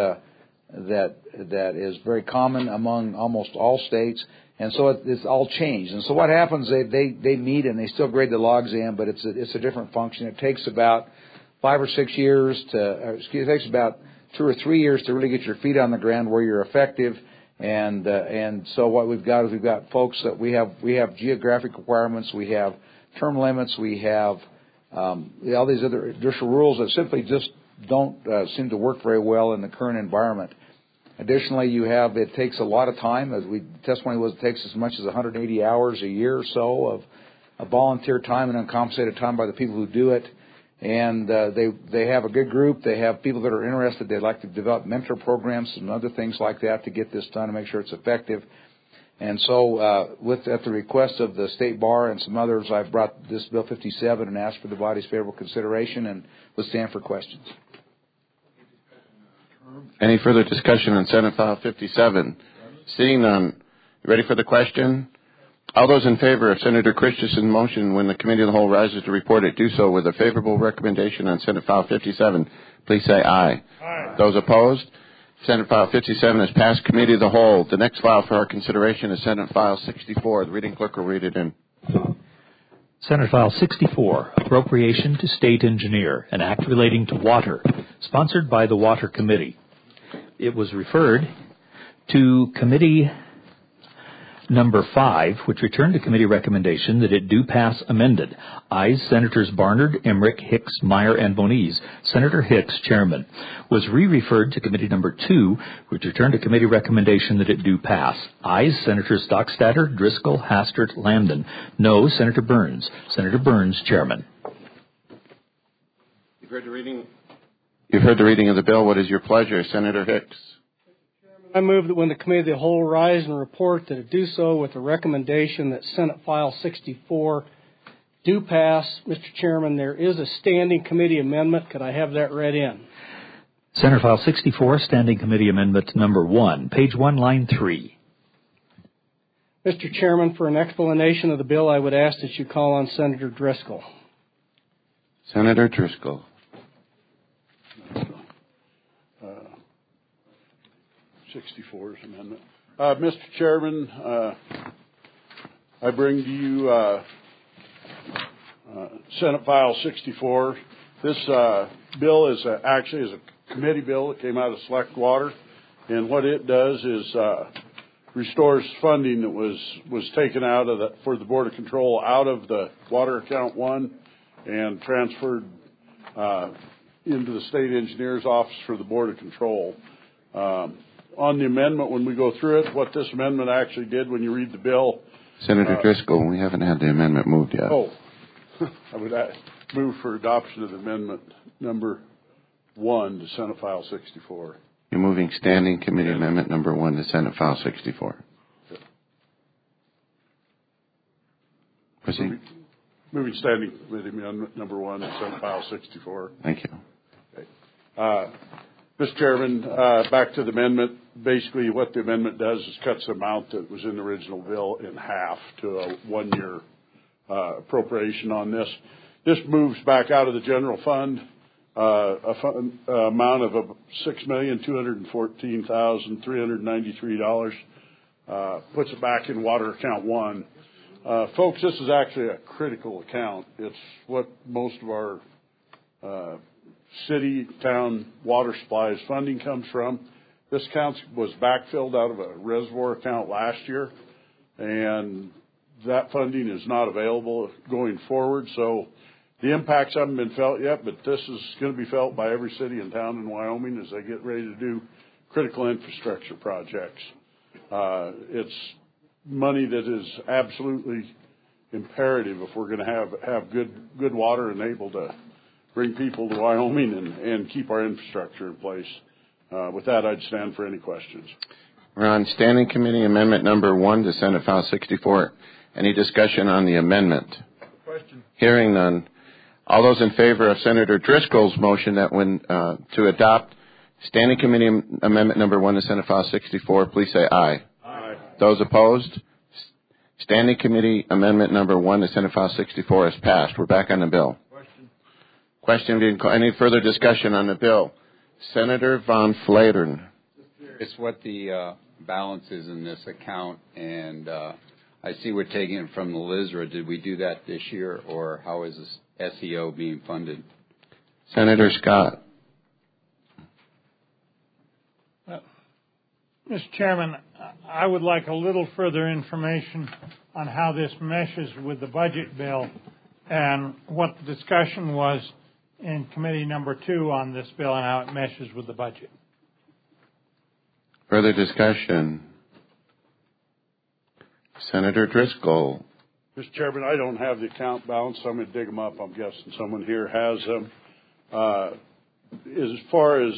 that is very common among almost all states. And so it's all changed. And so what happens? They meet and they still grade the law exam, but it's a different function. It takes about 5 or 6 years it takes about 2 or 3 years to really get your feet on the ground where you're effective. And so what we've got is we've got folks that we have geographic requirements, we have term limits, we have all these other additional rules that simply just don't seem to work very well in the current environment. Additionally, it takes a lot of time. Testimony was it takes as much as 180 hours a year or so of volunteer time and uncompensated time by the people who do it. And they have a good group. They have people that are interested. They'd like to develop mentor programs and other things like that to get this done and make sure it's effective. And so at the request of the State Bar and some others, I've brought this Bill 57 and asked for the body's favorable consideration and would stand for questions. Any further discussion on Senate File 57? Seeing none, you ready for the question? All those in favor of Senator Christensen's motion when the Committee of the Whole rises to report it, do so with a favorable recommendation on Senate File 57. Please say aye. Aye. Those opposed? Senate File 57 has passed Committee of the Whole. The next file for our consideration is Senate File 64. The reading clerk will read it in. Senate File 64, Appropriation to State Engineer, an act relating to water, sponsored by the Water Committee. It was referred to Committee Number 5, which returned a committee recommendation that it do pass amended. Ayes, Senators Barnard, Emmerich, Hicks, Meyer, and Moniz. Senator Hicks, Chairman. Was re-referred to Committee Number 2, which returned a committee recommendation that it do pass. Ayes, Senators Stockstatter, Driscoll, Hastert, Lambden. No, Senator Burns. Senator Burns, Chairman. You've heard the reading of the bill. What is your pleasure, Senator Hicks? I move that when the Committee of the Whole rise and report that it do so with the recommendation that Senate File 64 do pass. Mr. Chairman, there is a standing committee amendment. Could I have that read in? Senate File 64, Standing Committee Amendment Number 1, page 1, line 3. Mr. Chairman, for an explanation of the bill, I would ask that you call on Senator Driscoll. Senator Driscoll. 64's amendment. Mr. Chairman, I bring to you Senate File 64. This bill is actually a committee bill that came out of Select Water, and what it does is restores funding that was taken out of for the Board of Control out of the Water Account 1 and transferred into the State Engineer's Office for the Board of Control. On the amendment, when we go through it, what this amendment actually did when you read the bill. Senator Driscoll, we haven't had the amendment moved yet. Oh, I would move for adoption of amendment number 1 to Senate File 64. You're moving Standing Committee Amendment number 1 to Senate File 64. Proceed. Moving Standing Committee Amendment number 1 to Senate File 64. Thank you. Okay. Mr. Chairman, back to the amendment. Basically, what the amendment does is cuts the amount that was in the original bill in half to a 1-year appropriation on this. This moves back out of the general fund amount of $6,214,393. Puts it back in Water Account 1. Folks, this is actually a critical account. It's what most of our city, town water supplies funding comes from. This account was backfilled out of a reservoir account last year, and that funding is not available going forward. So the impacts haven't been felt yet, but this is going to be felt by every city and town in Wyoming as they get ready to do critical infrastructure projects. It's money that is absolutely imperative if we're going to have good water and able to bring people to Wyoming and keep our infrastructure in place. With that, I'd stand for any questions. We're on Standing Committee Amendment number 1 to Senate File 64. Any discussion on the amendment? Question. Hearing none. All those in favor of Senator Driscoll's motion that to adopt Standing Committee Amendment number 1 to Senate File 64, please say aye. Aye. Those opposed? Standing Committee Amendment number 1 to Senate File 64 is passed. We're back on the bill. Question being called. Any further discussion on the bill? Senator Von Flatern. It's what the balance is in this account, and I see we're taking it from the LISRA. Did we do that this year, or how is this SEO being funded? Senator Scott. Mr. Chairman, I would like a little further information on how this meshes with the budget bill and what the discussion was in committee number 2 on this bill and how it meshes with the budget. Further discussion. Senator Driscoll. Mr. Chairman, I don't have the account balance, so I'm going to dig them up. I'm guessing someone here has them. As far as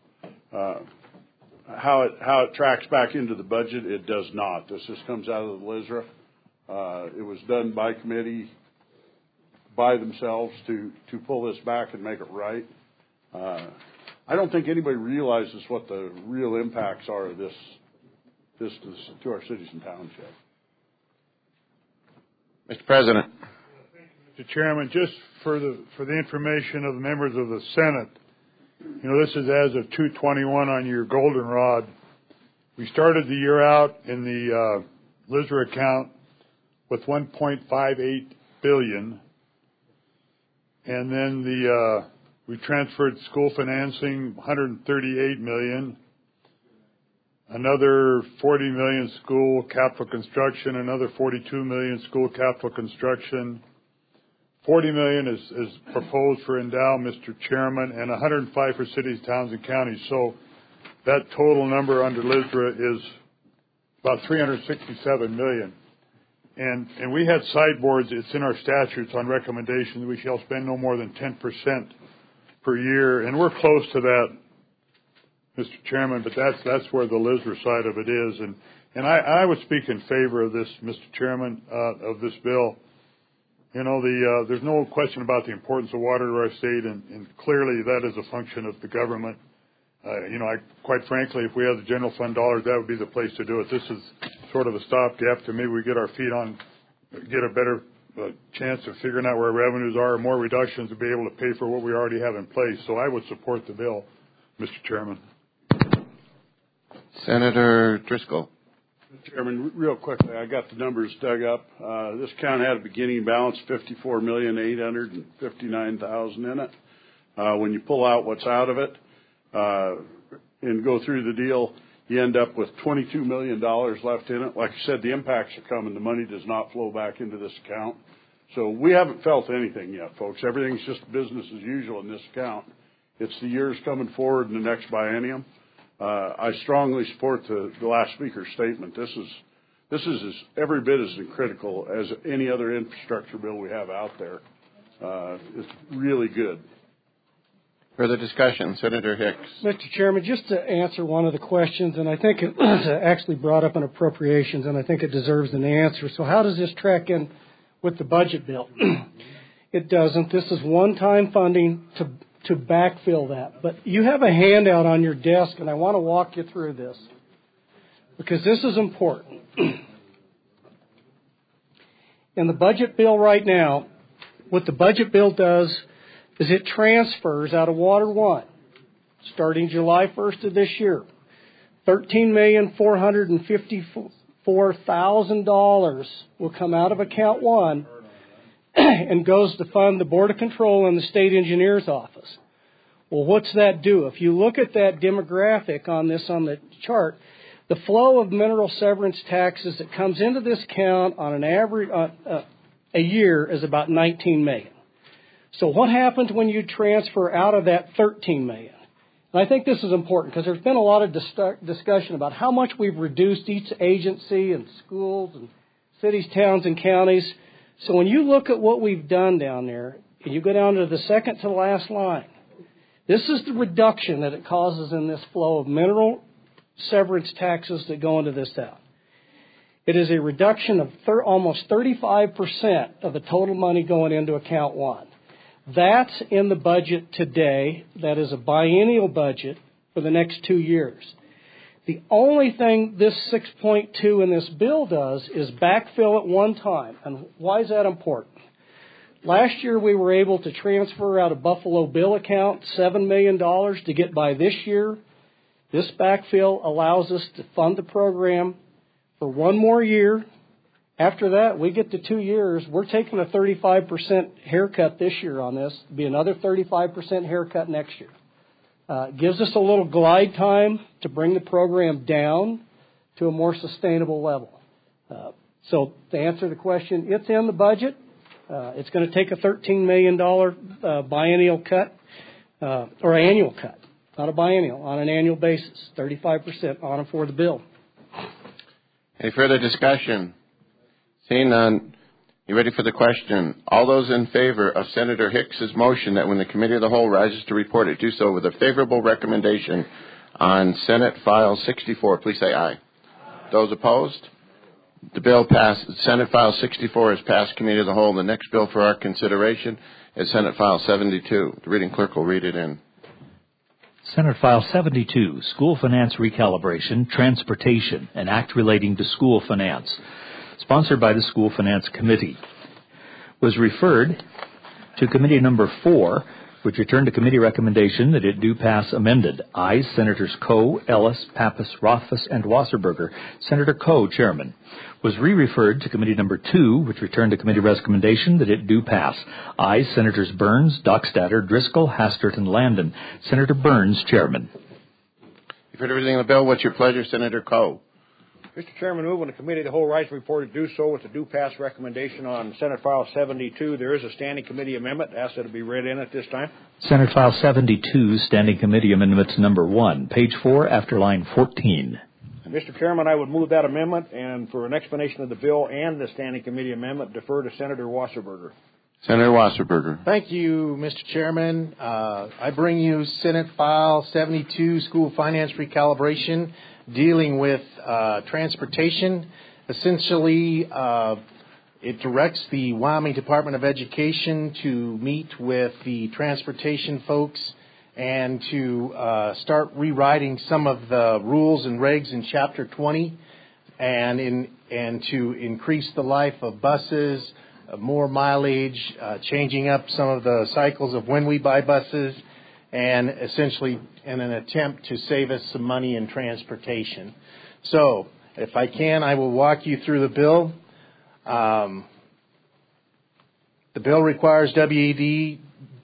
how it tracks back into the budget, it does not. This just comes out of the LISRA. It was done by committee, by themselves to pull this back and make it right. I don't think anybody realizes what the real impacts are of this to our cities and townships. Mr. President. Mr. Chairman, just for the information of the members of the Senate, this is as of 2/21 on your goldenrod. We started the year out in the LISRA account with $1.58 billion. And then we transferred school financing, $138 million, another $40 million school capital construction, another $42 million school capital construction. $40 million is proposed for Endow, Mr. Chairman, and $105 for cities, towns, and counties. So that total number under LISRA is about $367 million. And we had sideboards, it's in our statutes on recommendation that we shall spend no more than 10% per year. And we're close to that, Mr. Chairman, but that's where the LISRA side of it is. And I would speak in favor of this, Mr. Chairman, of this bill. There's no question about the importance of water to our state, and clearly that is a function of the government. Quite frankly, if we had the general fund dollars, that would be the place to do it. This is sort of a stopgap to maybe we get our feet on, get a better chance of figuring out where our revenues are, more reductions to be able to pay for what we already have in place. So I would support the bill, Mr. Chairman. Senator Driscoll. Mr. Chairman, real quickly, I got the numbers dug up. This account had a beginning balance $54,859,000 in it. When you pull out what's out of it and go through the deal, you end up with $22 million left in it. Like I said, the impacts are coming. The money does not flow back into this account. So we haven't felt anything yet, folks. Everything's just business as usual in this account. It's the years coming forward in the next biennium. I strongly support the last speaker's statement. This is every bit as critical as any other infrastructure bill we have out there. It's really good. Further discussion, Senator Hicks. Mr. Chairman, just to answer one of the questions, and I think it was actually brought up in appropriations, and I think it deserves an answer. So how does this track in with the budget bill? It doesn't. This is one-time funding to backfill that. But you have a handout on your desk, and I want to walk you through this because this is important. In the budget bill right now, what the budget bill does is it transfers out of Water 1, starting July 1st of this year, $13,454,000 will come out of account 1 and goes to fund the Board of Control and the State Engineer's Office. Well, what's that do? If you look at that demographic on the chart, the flow of mineral severance taxes that comes into this account on an average a year is about $19 million. So what happens when you transfer out of that $13 million? And I think this is important because there's been a lot of discussion about how much we've reduced each agency and schools and cities, towns, and counties. So when you look at what we've done down there, and you go down to the second to last line, this is the reduction that it causes in this flow of mineral severance taxes that go into this town. It is a reduction of almost 35% of the total money going into account 1. That's in the budget today. That is a biennial budget for the next 2 years. The only thing this 6.2 in this bill does is backfill at one time. And why is that important? Last year we were able to transfer out of Buffalo Bill account $7 million to get by this year. This backfill allows us to fund the program for 1 more year. After that, we get to 2 years. We're taking a 35% haircut this year on this. It'll be another 35% haircut next year. It gives us a little glide time to bring the program down to a more sustainable level. So to answer the question, it's in the budget. It's going to take a $13 million biennial cut, or annual cut, not a biennial, on an annual basis, 35% on and for the bill. Any further discussion? Seeing none, you ready for the question? All those in favor of Senator Hicks's motion that when the Committee of the Whole rises to report it, do so with a favorable recommendation on Senate File 64, please say aye. Those opposed? The bill passed. Senate File 64 is passed Committee of the Whole. The next bill for our consideration is Senate File 72. The reading clerk will read it in. Senate File 72, School Finance Recalibration, Transportation, an Act Relating to School Finance, sponsored by the School Finance Committee, was referred to Committee Number 4, which returned a committee recommendation that it do pass amended. Ayes, Senators Coe, Ellis, Pappas, Rothfuss, and Wasserberger. Senator Coe, Chairman. Was re-referred to Committee Number 2, which returned a committee recommendation that it do pass. Ayes, Senators Burns, Dockstader, Driscoll, Hastert, and Landon. Senator Burns, Chairman. You've heard everything in the bill. What's your pleasure, Senator Coe? Mr. Chairman, move when the Committee of the Whole rises to report it, do so with the due pass recommendation on Senate File 72. There is a standing committee amendment. Ask that it be read in at this time. Senate File 72, Standing Committee Amendments Number 1, page 4, after line 14. Mr. Chairman, I would move that amendment, and for an explanation of the bill and the standing committee amendment, defer to Senator Wasserberger. Senator Wasserberger. Thank you, Mr. Chairman. I bring you Senate File 72, School Finance Recalibration, dealing with transportation. Essentially, it directs the Wyoming Department of Education to meet with the transportation folks and to start rewriting some of the rules and regs in Chapter 20 and to increase the life of buses, more mileage, changing up some of the cycles of when we buy buses, and essentially in an attempt to save us some money in transportation. So, if I can, I will walk you through the bill. The bill requires WDE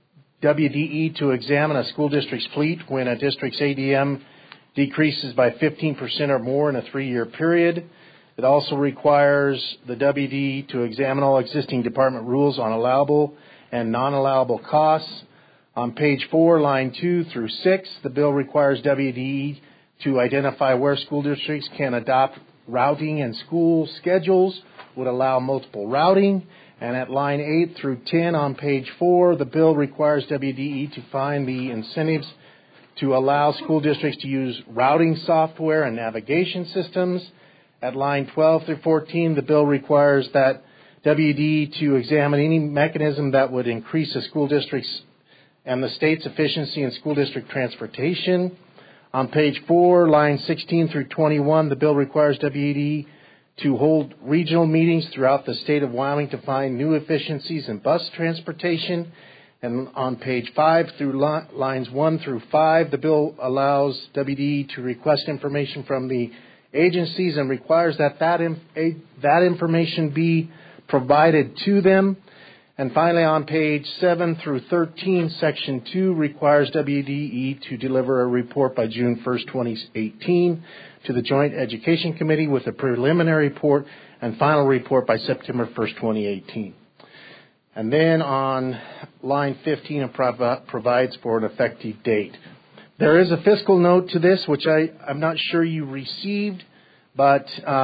to examine a school district's fleet when a district's ADM decreases by 15% or more in a 3-year period. It also requires the WDE to examine all existing department rules on allowable and non-allowable costs. On page 4, line 2 through 6, the bill requires WDE to identify where school districts can adopt routing and school schedules would allow multiple routing. And at line 8 through 10 on page 4, the bill requires WDE to find the incentives to allow school districts to use routing software and navigation systems. At line 12 through 14, the bill requires that WDE to examine any mechanism that would increase a school district's and the state's efficiency in school district transportation. On page 4, lines 16 through 21, the bill requires WDE to hold regional meetings throughout the state of Wyoming to find new efficiencies in bus transportation. And on page 5 through lines 1 through 5, the bill allows WDE to request information from the agencies and requires that information be provided to them. And finally, on page 7 through 13, Section 2 requires WDE to deliver a report by June 1st, 2018 to the Joint Education Committee with a preliminary report and final report by September 1st, 2018. And then on line 15, it provides for an effective date. There is a fiscal note to this, which I'm not sure you received, but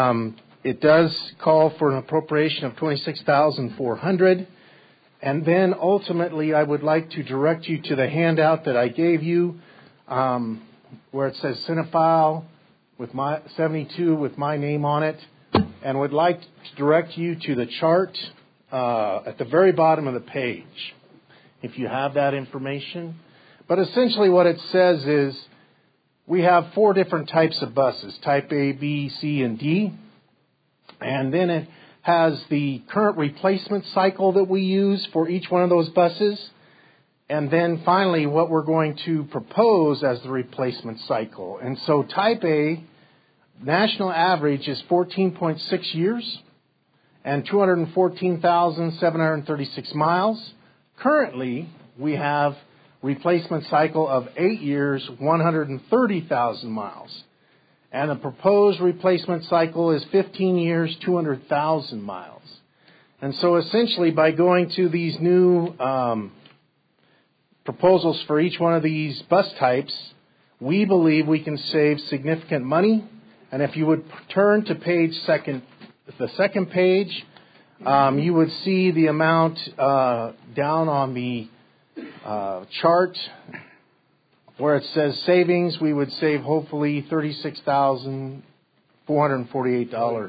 it does call for an appropriation of $26,400. And then ultimately, I would like to direct you to the handout that I gave you, where it says Senate file with my 72 with my name on it, and would like to direct you to the chart at the very bottom of the page, if you have that information. But essentially, what it says is we have 4 different types of buses: Type A, B, C, and D, and then it has the current replacement cycle that we use for each one of those buses. And then finally, what we're going to propose as the replacement cycle. And so Type A, national average is 14.6 years and 214,736 miles. Currently, we have replacement cycle of 8 years, 130,000 miles. And the proposed replacement cycle is 15 years, 200,000 miles. And so essentially, by going to these new proposals for each one of these bus types, we believe we can save significant money. And if you would turn to the second page, you would see the amount down on the chart where it says savings. We would save hopefully $36,448.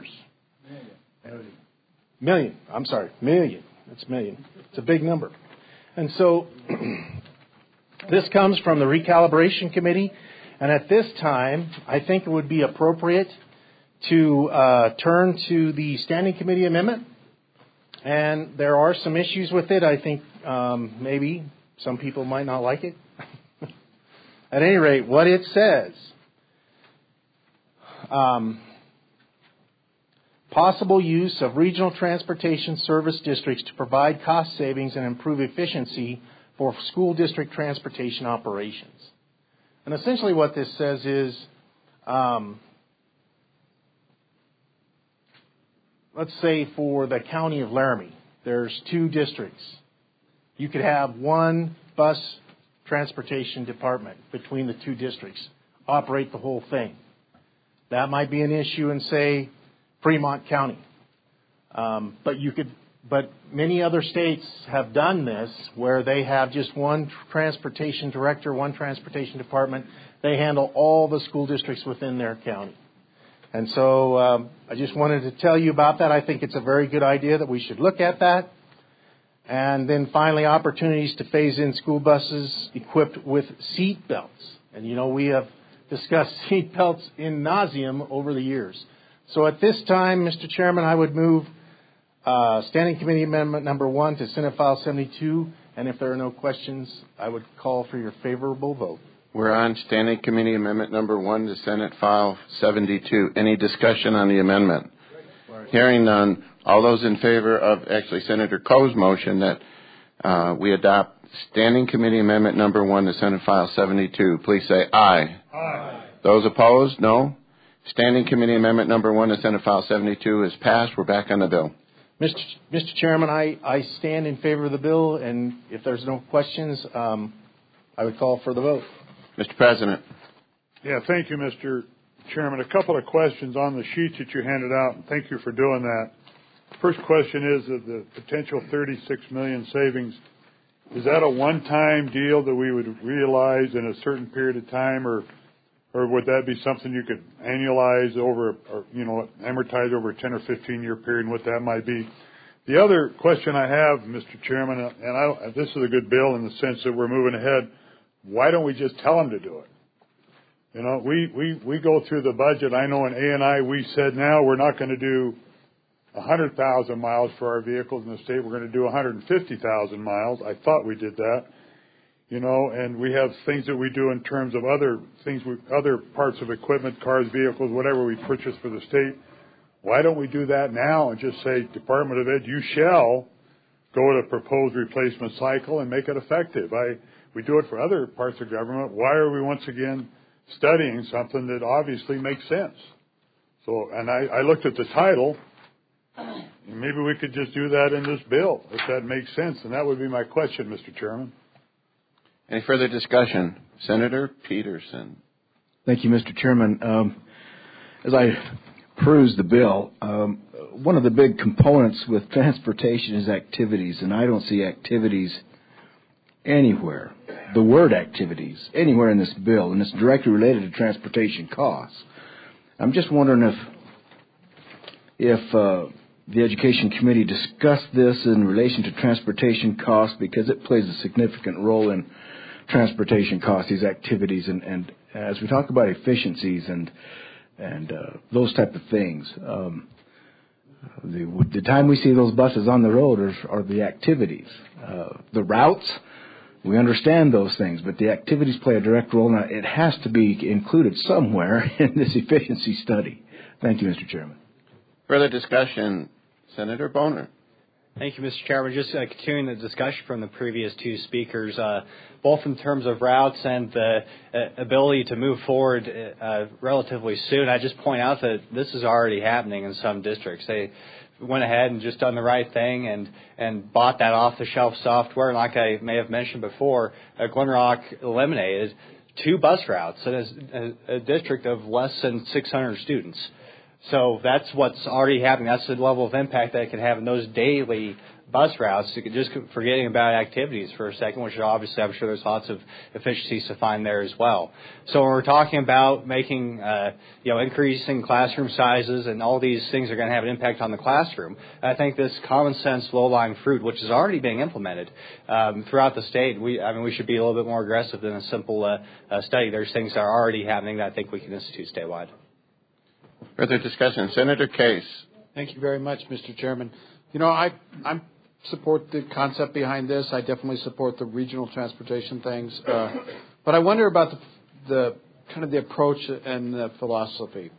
Million. I'm sorry, million. That's million. It's a big number. And so this comes from the Recalibration Committee. And at this time, I think it would be appropriate to turn to the Standing Committee amendment. And there are some issues with it. I think maybe some people might not like it. At any rate, what it says, possible use of regional transportation service districts to provide cost savings and improve efficiency for school district transportation operations. And essentially what this says is, let's say for the county of Laramie, there's 2 districts. You could have one bus transportation department between the 2 districts, operate the whole thing. That might be an issue in, say, Fremont County. But many other states have done this, where they have just one transportation director, one transportation department. They handle all the school districts within their county. And so I just wanted to tell you about that. I think it's a very good idea that we should look at that. And then finally, opportunities to phase in school buses equipped with seat belts. And we have discussed seat belts in nauseam over the years. So at this time, Mr. Chairman, I would move Standing Committee Amendment number 1 to Senate File 72. And if there are no questions, I would call for your favorable vote. We're on Standing Committee Amendment number 1 to Senate File 72. Any discussion on the amendment? Hearing none. All those in favor of Senator Coe's motion that we adopt Standing Committee Amendment number 1 to Senate File 72, please say aye. Aye. Those opposed, no. Standing Committee Amendment number 1 to Senate File 72 is passed. We're back on the bill. Mr. Chairman, I stand in favor of the bill, and if there's no questions, I would call for the vote. Mr. President. Yeah, thank you, Mr. Chairman. A couple of questions on the sheets that you handed out, and thank you for doing that. First question is of the potential $36 million savings. Is that a one-time deal that we would realize in a certain period of time, or would that be something you could annualize over, or amortize over a 10 or 15-year period, and what that might be? The other question I have, Mr. Chairman, and this is a good bill in the sense that we're moving ahead. Why don't we just tell them to do it? We go through the budget. I know in A&I we said now we're not going to do 100,000 miles for our vehicles in the state. We're going to do 150,000 miles. I thought we did that. And we have things that we do in terms of other things, other parts of equipment, cars, vehicles, whatever we purchase for the state. Why don't we do that now and just say, Department of Ed, you shall go to a proposed replacement cycle and make it effective? We do it for other parts of government. Why are we once again studying something that obviously makes sense? So, and I looked at the title. Maybe we could just do that in this bill, if that makes sense. And that would be my question, Mr. Chairman. Any further discussion? Senator Peterson. Thank you, Mr. Chairman. As I peruse the bill, one of the big components with transportation is activities, and I don't see activities anywhere, the word activities, anywhere in this bill, and it's directly related to transportation costs. I'm just wondering if the Education Committee discussed this in relation to transportation costs, because it plays a significant role in transportation costs, these activities, and as we talk about efficiencies and those type of things, the time we see those buses on the road are the activities. The routes, we understand those things, but the activities play a direct role. Now, it has to be included somewhere in this efficiency study. Thank you, Mr. Chairman. Further discussion, Senator Boner. Thank you, Mr. Chairman. Just continuing the discussion from the previous two speakers, both in terms of routes and the ability to move forward relatively soon, I just point out that this is already happening in some districts. They went ahead and just done the right thing and bought that off-the-shelf software. And like I may have mentioned before, Glen Rock eliminated 2 bus routes in a district of less than 600 students. So that's what's already happening. That's the level of impact that it can have in those daily bus routes. Just forgetting about activities for a second, which obviously I'm sure there's lots of efficiencies to find there as well. So when we're talking about making, increasing classroom sizes and all these things are going to have an impact on the classroom, I think this common sense low-lying fruit, which is already being implemented throughout the state, we should be a little bit more aggressive than a simple study. There's things that are already happening that I think we can institute statewide. Further discussion. Senator Case. Thank you very much, Mr. Chairman. I support the concept behind this. I definitely support the regional transportation things. But I wonder about the kind of the approach and the philosophy.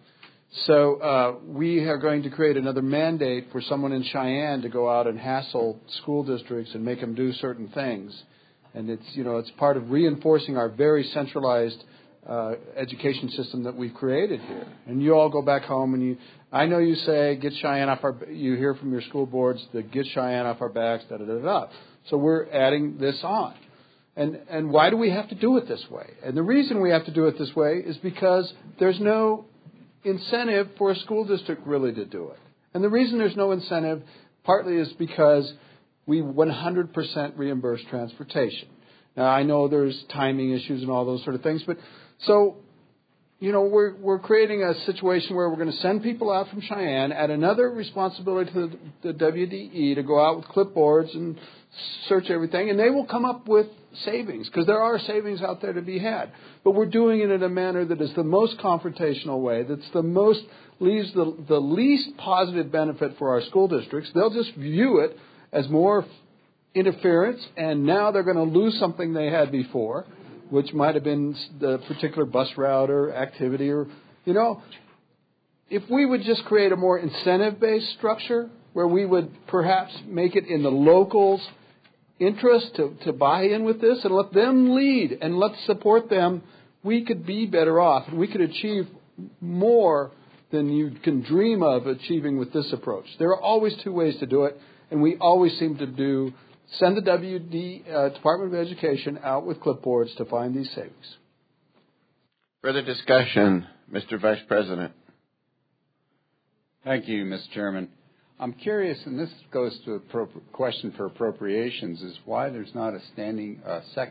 So we are going to create another mandate for someone in Cheyenne to go out and hassle school districts and make them do certain things. And it's part of reinforcing our very centralized education system that we've created here. And you all go back home and I know you say, get Cheyenne off you hear from your school boards that get Cheyenne off our backs, da-da-da-da. So we're adding this on. And why do we have to do it this way? And the reason we have to do it this way is because there's no incentive for a school district really to do it. And the reason there's no incentive partly is because we 100% reimburse transportation. Now, I know there's timing issues and all those sort of things, but so we're creating a situation where we're going to send people out from Cheyenne, add another responsibility to the WDE to go out with clipboards and search everything, and they will come up with savings, because there are savings out there to be had. But we're doing it in a manner that is the most confrontational way, that's leaves the least positive benefit for our school districts. They'll just view it as more interference, and now they're going to lose something they had before, which might have been the particular bus route or activity, or, if we would just create a more incentive-based structure where we would perhaps make it in the locals' interest to buy in with this and let them lead and let's support them, we could be better off. And we could achieve more than you can dream of achieving with this approach. There are always two ways to do it, and we always seem to send the Department of Education out with clipboards to find these savings. Further discussion, Mr. Vice President. Thank you, Mr. Chairman. I'm curious, and this goes to a question for appropriations, is why there's not a standing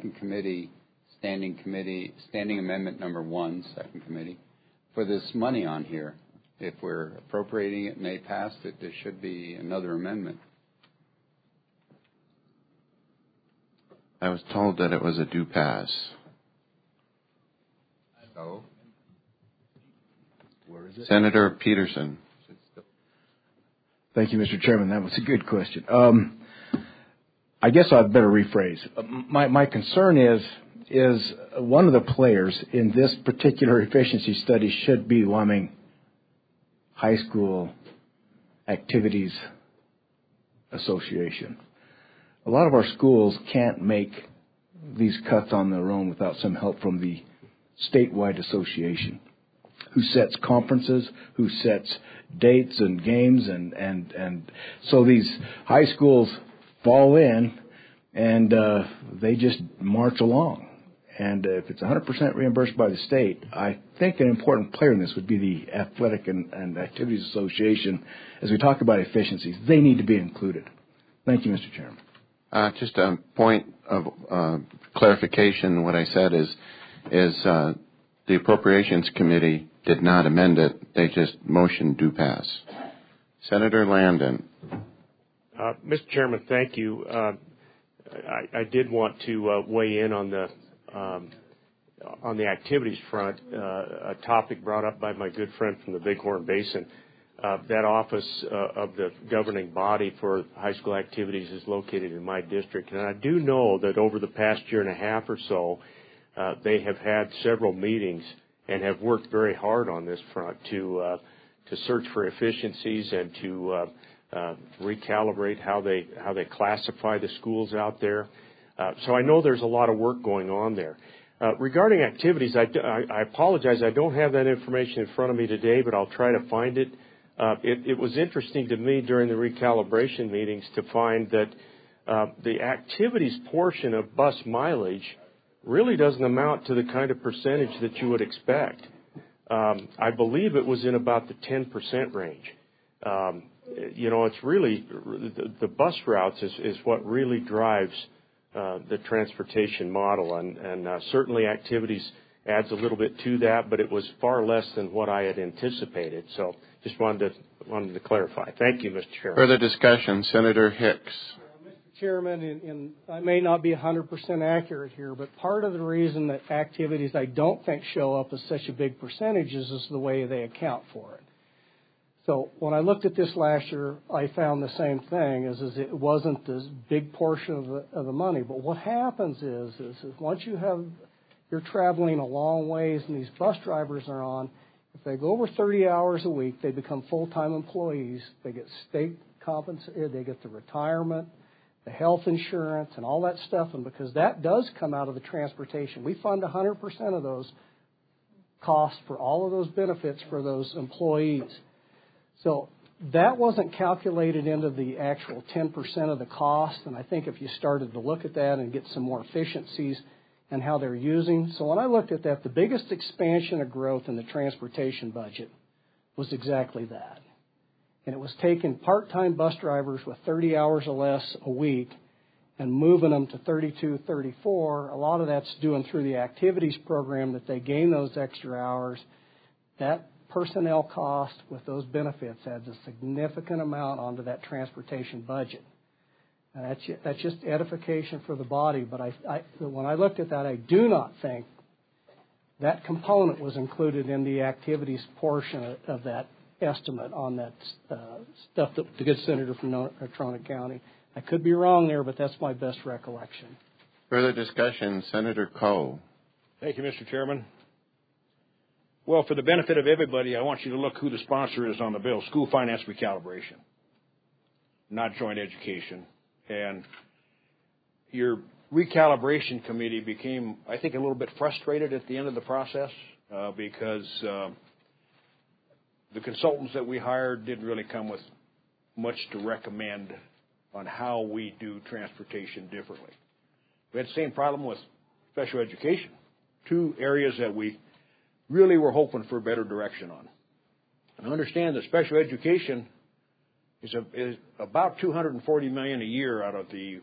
amendment number 1, second committee, for this money on here. If we're appropriating it and they passed it, there should be another amendment. I was told that it was a due pass. So, where is it? Senator Peterson. Thank you, Mr. Chairman. That was a good question. I guess I'd better rephrase. My concern is one of the players in this particular efficiency study should be Wyoming High School Activities Association. A lot of our schools can't make these cuts on their own without some help from the statewide association, who sets conferences, who sets dates and games, and so these high schools fall in and they just march along. And if it's 100% reimbursed by the state, I think an important player in this would be the Athletic and Activities Association. As we talk about efficiencies, they need to be included. Thank you, Mr. Chairman. Just a point of clarification. What I said is the Appropriations Committee did not amend it. They just motioned due pass. Senator Landon. Mr. Chairman, thank you. I did want to weigh in on the activities front, a topic brought up by my good friend from the Bighorn Basin. That office of the governing body for high school activities is located in my district, and I do know that over the past year and a half or so, they have had several meetings and have worked very hard on this front to search for efficiencies and to recalibrate how they classify the schools out there. So I know there's a lot of work going on there. Regarding activities, I apologize. I don't have that information in front of me today, but I'll try to find it. It was interesting to me during the recalibration meetings to find that the activities portion of bus mileage really doesn't amount to the kind of percentage that you would expect. I believe it was in about the 10% range. It's really the bus routes is what really drives the transportation model, and certainly activities adds a little bit to that, but it was far less than what I had anticipated. So just wanted to clarify. Thank you, Mr. Chairman. Further discussion, Senator Hicks. Mr. Chairman, and I may not be 100% accurate here, but part of the reason that activities I don't think show up as such a big percentage is the way they account for it. So when I looked at this last year, I found the same thing, is it wasn't this big portion of the money. But what happens is once you're traveling a long ways and these bus drivers are on, if they go over 30 hours a week, they become full-time employees. They get state compensated, they get the retirement, the health insurance, and all that stuff. And because that does come out of the transportation, we fund 100% of those costs for all of those benefits for those employees. So that wasn't calculated into the actual 10% of the cost, and I think if you started to look at that and get some more efficiencies and how they're using. So when I looked at that, the biggest expansion of growth in the transportation budget was exactly that. And it was taking part-time bus drivers with 30 hours or less a week and moving them to 32, 34, a lot of that's doing through the activities program that they gain those extra hours. That personnel cost with those benefits adds a significant amount onto that transportation budget. And that's just edification for the body. But when I looked at that, I do not think that component was included in the activities portion of that estimate on that stuff that the good senator from Natrona County. I could be wrong there, but that's my best recollection. Further discussion, Senator Coe. Thank you, Mr. Chairman. Well, for the benefit of everybody, I want you to look who the sponsor is on the bill, school finance recalibration, not joint education. And your recalibration committee became, I think, a little bit frustrated at the end of the process because the consultants that we hired didn't really come with much to recommend on how we do transportation differently. We had the same problem with special education, two areas that we really were hoping for better direction on. And understand that special education is about $240 million a year out of the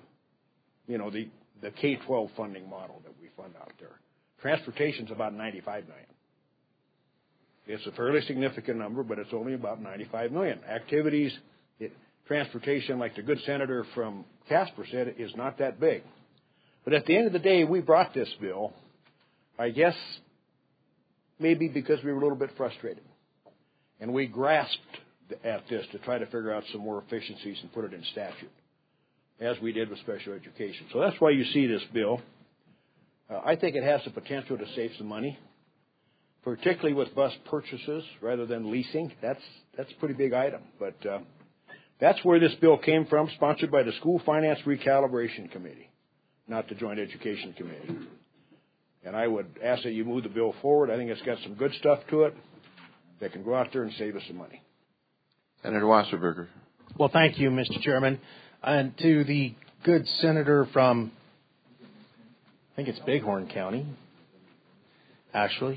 K-12 funding model that we fund out there. Transportation's about $95 million. It's a fairly significant number, but it's only about $95 million. Activities, transportation, like the good senator from Casper said, is not that big. But at the end of the day, we brought this bill, I guess, maybe because we were a little bit frustrated. And we grasped at this to try to figure out some more efficiencies and put it in statute, as we did with special education. So that's why you see this bill. I think it has the potential to save some money, particularly with bus purchases rather than leasing. That's a pretty big item. But that's where this bill came from, sponsored by the School Finance Recalibration Committee, not the Joint Education Committee. And I would ask that you move the bill forward. I think it's got some good stuff to it that can go out there and save us some money. Senator Wasserberger. Well, thank you, Mr. Chairman. And to the good senator from, I think it's Bighorn County, actually.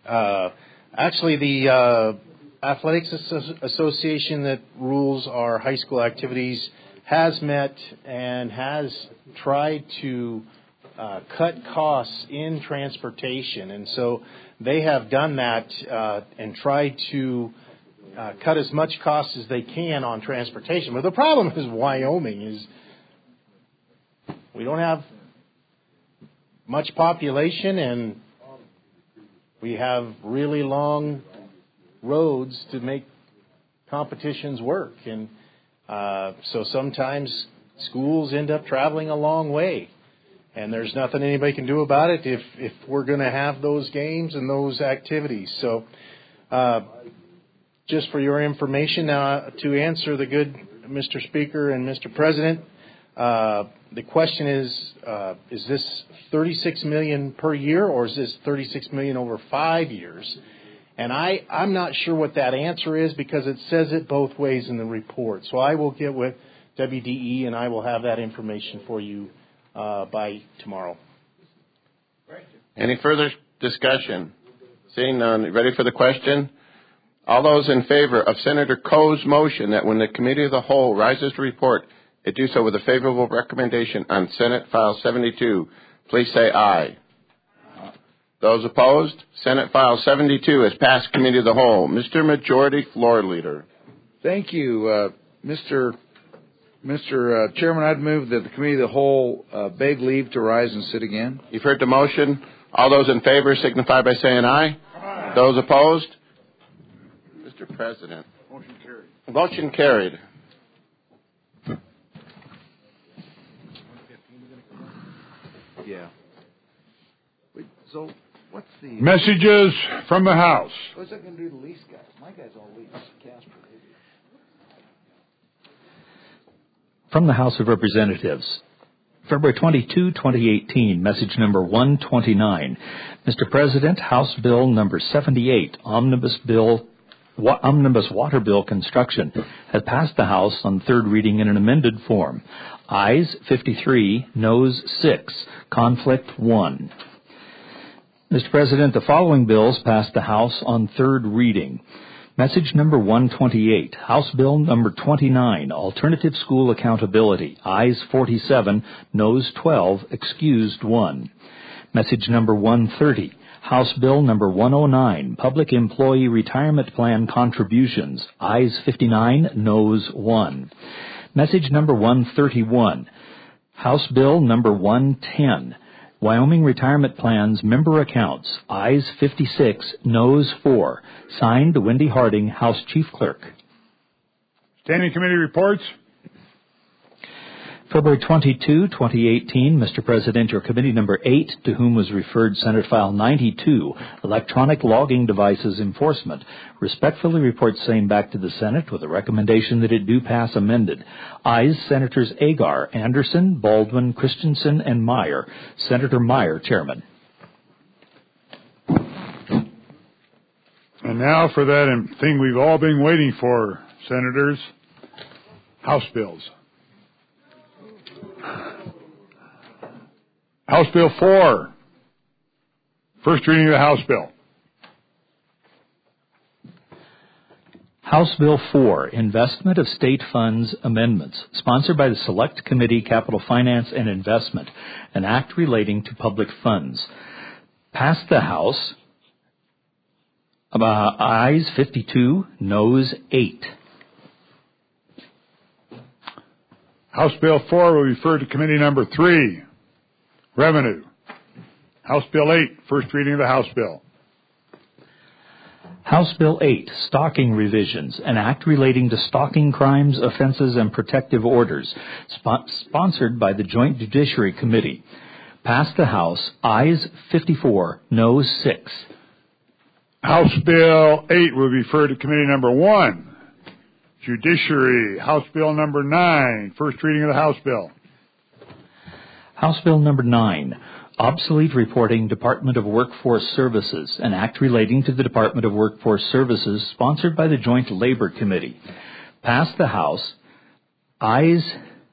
The Athletics Association that rules our high school activities has met and has tried to cut costs in transportation. And so they have done that and tried to cut as much cost as they can on transportation. But the problem is Wyoming is we don't have much population and we have really long roads to make competitions work. And so sometimes schools end up traveling a long way. And there's nothing anybody can do about it if we're going to have those games and those activities. So just for your information, now to answer the good Mr. Speaker and Mr. President, the question is this $36 million per year or is this $36 million over 5 years? And I'm not sure what that answer is because it says it both ways in the report. So I will get with WDE and I will have that information for you by tomorrow. Any further discussion? Seeing none, ready for the question? All those in favor of Senator Coe's motion that when the Committee of the Whole rises to report, it do so with a favorable recommendation on Senate File 72, please say aye. Those opposed? Senate File 72 has passed Committee of the Whole. Mr. Majority Floor Leader. Thank you, Mr. Chairman. I'd move that the Committee of the Whole beg leave to rise and sit again. You've heard the motion. All those in favor signify by saying aye. Aye. Those opposed? Mr. President. Motion carried. Motion carried. Yeah. So what's the messages from the House? What's that going to do to the lease guys? My guys all lease. Casper. From the House of Representatives, February 22, 2018, message number 129. Mr. President, House Bill number 78, Omnibus Water Bill Construction, has passed the House on third reading in an amended form. Ayes 53, Noes 6, Conflict 1. Mr. President, the following bills passed the House on third reading. Message number 128, House Bill number 29, Alternative School Accountability. Ayes 47, Noes 12, excused 1. Message number 130, House Bill number 109, Public Employee Retirement Plan Contributions. Ayes 59, Noes 1. Message number 131, House Bill number 110, Wyoming Retirement Plans Member Accounts. Ayes 56, Noes 4. Signed, Wendy Harding, House Chief Clerk. Standing Committee reports. February 22, 2018, Mr. President, your Committee number 8, to whom was referred Senate File 92, Electronic Logging Devices Enforcement, respectfully reports same back to the Senate with a recommendation that it do pass amended. Ayes, Senators Agar, Anderson, Baldwin, Christensen, and Meyer. Senator Meyer, Chairman. And now for that thing we've all been waiting for, Senators, House bills. House Bill 4, first reading of the House bill. House Bill 4, Investment of State Funds Amendments, sponsored by the Select Committee, Capital Finance and Investment, an act relating to public funds. Passed the House. Ayes 52, Noes 8. House Bill 4 will be referred to Committee number 3, Revenue. House Bill 8, first reading of the House bill. House Bill 8, Stalking Revisions, an act relating to stalking crimes, offenses, and protective orders, sponsored by the Joint Judiciary Committee. Passed the House. Ayes 54, Noes 6. House Bill 8 will be referred to Committee number 1, Judiciary. House Bill number 9, first reading of the House bill. House Bill number 9, Obsolete Reporting, Department of Workforce Services, an act relating to the Department of Workforce Services, sponsored by the Joint Labor Committee. Passed the House. Ayes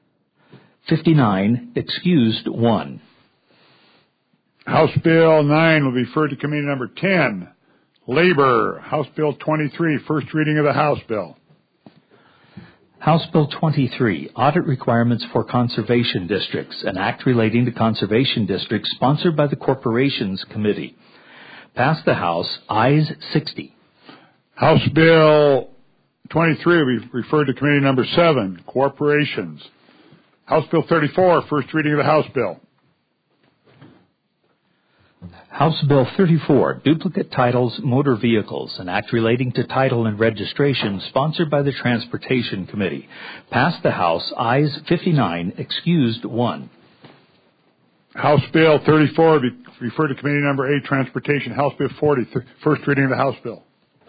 59, excused 1. House Bill 9 will be referred to Committee number 10, Labor. House Bill 23, first reading of the House bill. House Bill 23, Audit Requirements for Conservation Districts, an act relating to conservation districts, sponsored by the Corporations Committee. Passed the House. Ayes 60. House Bill 23 will be referred to Committee number 7, Corporations. House Bill 34, first reading of the House bill. House Bill 34, Duplicate Titles, Motor Vehicles, an act relating to title and registration, sponsored by the Transportation Committee. Passed the House. Ayes 59, excused 1. House Bill 34 will be referred to Committee number 8, Transportation. House Bill 40, first reading of the House bill.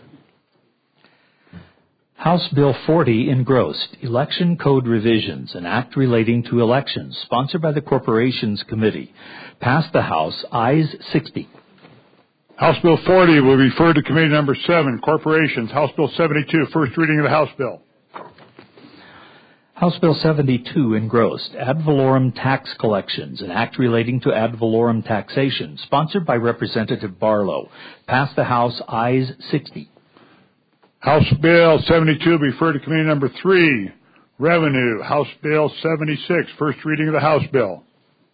House Bill 40, engrossed, Election Code Revisions, an act relating to elections, sponsored by the Corporations Committee. Passed the House. Ayes 60. House Bill 40 will be referred to Committee number 7, Corporations. House Bill 72, first reading of the House bill. House Bill 72, engrossed, Ad valorem Tax Collections, an act relating to ad valorem taxation, sponsored by Representative Barlow. Passed the House. Ayes 60. House Bill 72 will be referred to Committee number 3, Revenue. House Bill 76, first reading of the House bill.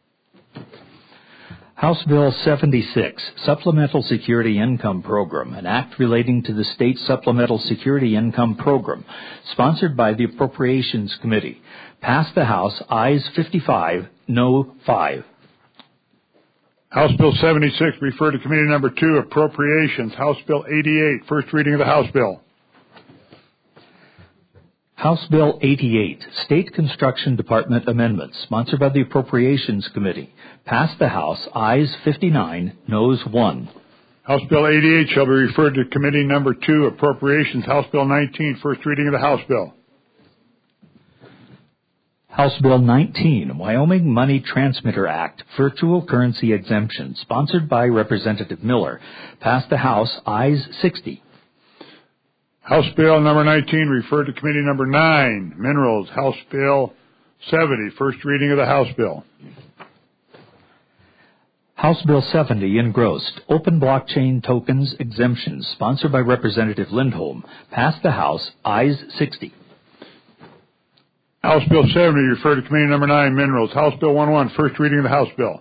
House Bill 76, Supplemental Security Income Program, an act relating to the State Supplemental Security Income Program, sponsored by the Appropriations Committee. Passed the House. Ayes 55, No 5. House Bill 76 referred to Committee number 2, Appropriations. House Bill 88, first reading of the House bill. House Bill 88, State Construction Department Amendments, sponsored by the Appropriations Committee. Passed the House. Ayes 59, Noes 1. House Bill 88 shall be referred to Committee number 2, Appropriations. House Bill 19, first reading of the House bill. House Bill 19, Wyoming Money Transmitter Act, Virtual Currency Exemption, sponsored by Representative Miller. Passed the House. Ayes 60. House Bill number 19 referred to Committee number 9, Minerals. House Bill 70, first reading of the House bill. House Bill 70 engrossed, open blockchain tokens exemptions, sponsored by Representative Lindholm, passed the House, ayes 60. House Bill 70, referred to Committee Number 9, Minerals. House Bill 101, first reading of the House Bill.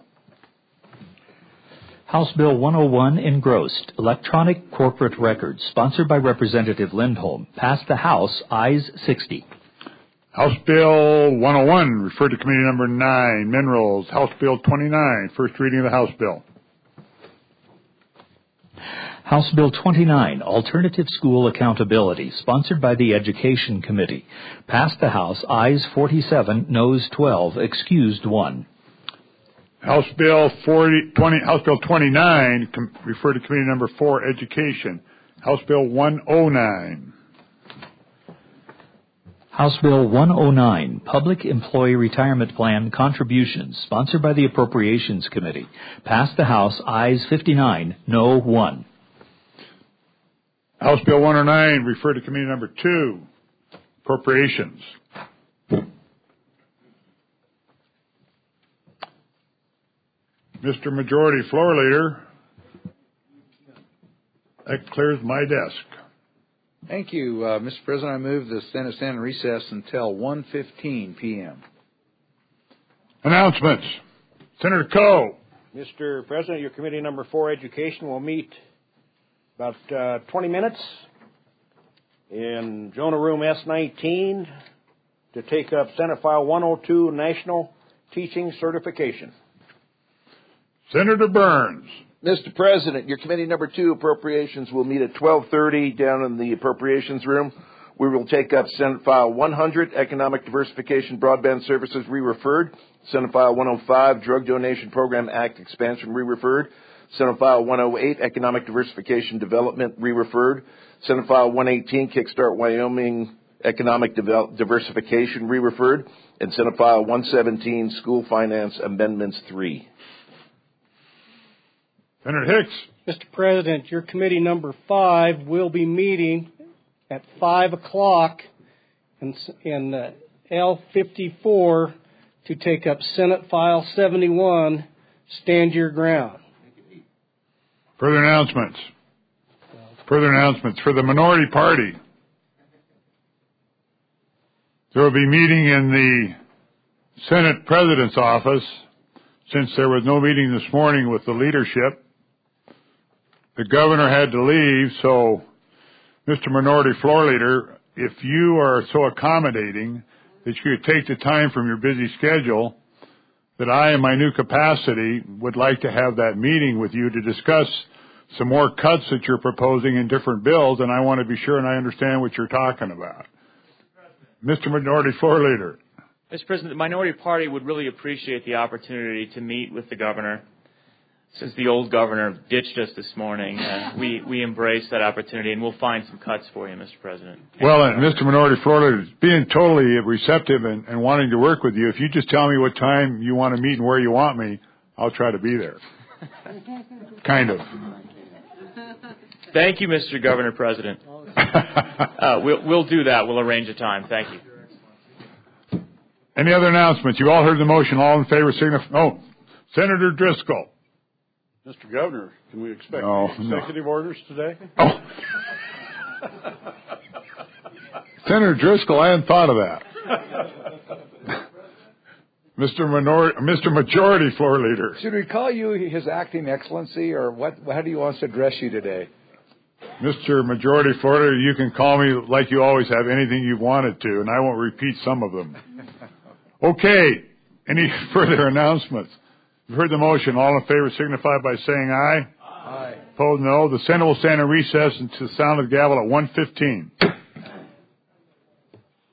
House Bill 101 engrossed, electronic corporate records, sponsored by Representative Lindholm, passed the House, ayes 60. House Bill 101, referred to Committee Number 9, Minerals. House Bill 29, first reading of the House Bill. House Bill 29, Alternative School Accountability, sponsored by the Education Committee, passed the House, ayes 47, noes 12, excused 1. House Bill 29, referred to Committee Number 4, Education. House Bill 109. House Bill 109, Public Employee Retirement Plan Contributions, sponsored by the Appropriations Committee, passed the House, ayes 59, no 1. House Bill 109, referred to Committee Number 2, Appropriations. Mr. Majority Floor Leader, that clears my desk. Thank you, Mr. President. I move the Senate stand in recess until 1:15 p.m. Announcements. Senator Coe. Mr. President, your Committee Number 4, Education, will meet about 20 minutes in Jonah Room S19 to take up Senate File 102, National Teaching Certification. Senator Burns. Mr. President, your Committee Number 2, Appropriations, will meet at 12:30 down in the Appropriations Room. We will take up Senate File 100, Economic Diversification Broadband Services, re-referred. Senate File 105, Drug Donation Program Act Expansion, re-referred. Senate File 108, Economic Diversification Development, re-referred. Senate File 118, Kickstart Wyoming Economic Diversification, re-referred. And Senate File 117, School Finance Amendments 3. Senator Hicks. Mr. President, your Committee Number 5 will be meeting at 5 o'clock in L54 to take up Senate File 71, Stand Your Ground. Further announcements. For the minority party, there will be meeting in the Senate President's office. Since there was no meeting this morning with the leadership, the governor had to leave, so Mr. Minority Floor Leader, if you are so accommodating that you could take the time from your busy schedule, that I, in my new capacity, would like to have that meeting with you to discuss some more cuts that you're proposing in different bills, and I want to be sure and I understand what you're talking about. Mr. Minority Floor Leader. Mr. President, the minority party would really appreciate the opportunity to meet with the governor. Since the old governor ditched us this morning, we embrace that opportunity, and we'll find some cuts for you, Mr. President. Well, and Mr. Minority Floor Leader, being totally receptive and wanting to work with you, if you just tell me what time you want to meet and where you want me, I'll try to be there. Kind of. Thank you, Mr. Governor President. We'll do that. We'll arrange a time. Thank you. Any other announcements? You all heard the motion. All in favor, signify. Oh, Senator Driscoll. Mr. Governor, can we expect executive orders today? Oh. Senator Driscoll, I hadn't thought of that. Mr. Majority Floor Leader. Should we call you His Acting Excellency, or what? How do you want us to address you today? Mr. Majority Floor Leader, you can call me like you always have, anything you wanted to, and I won't repeat some of them. Okay. Any further announcements? You've heard the motion. All in favor signify by saying aye. Aye. Opposed, no. The Senate will stand in recess until the sound of the gavel at 1:15.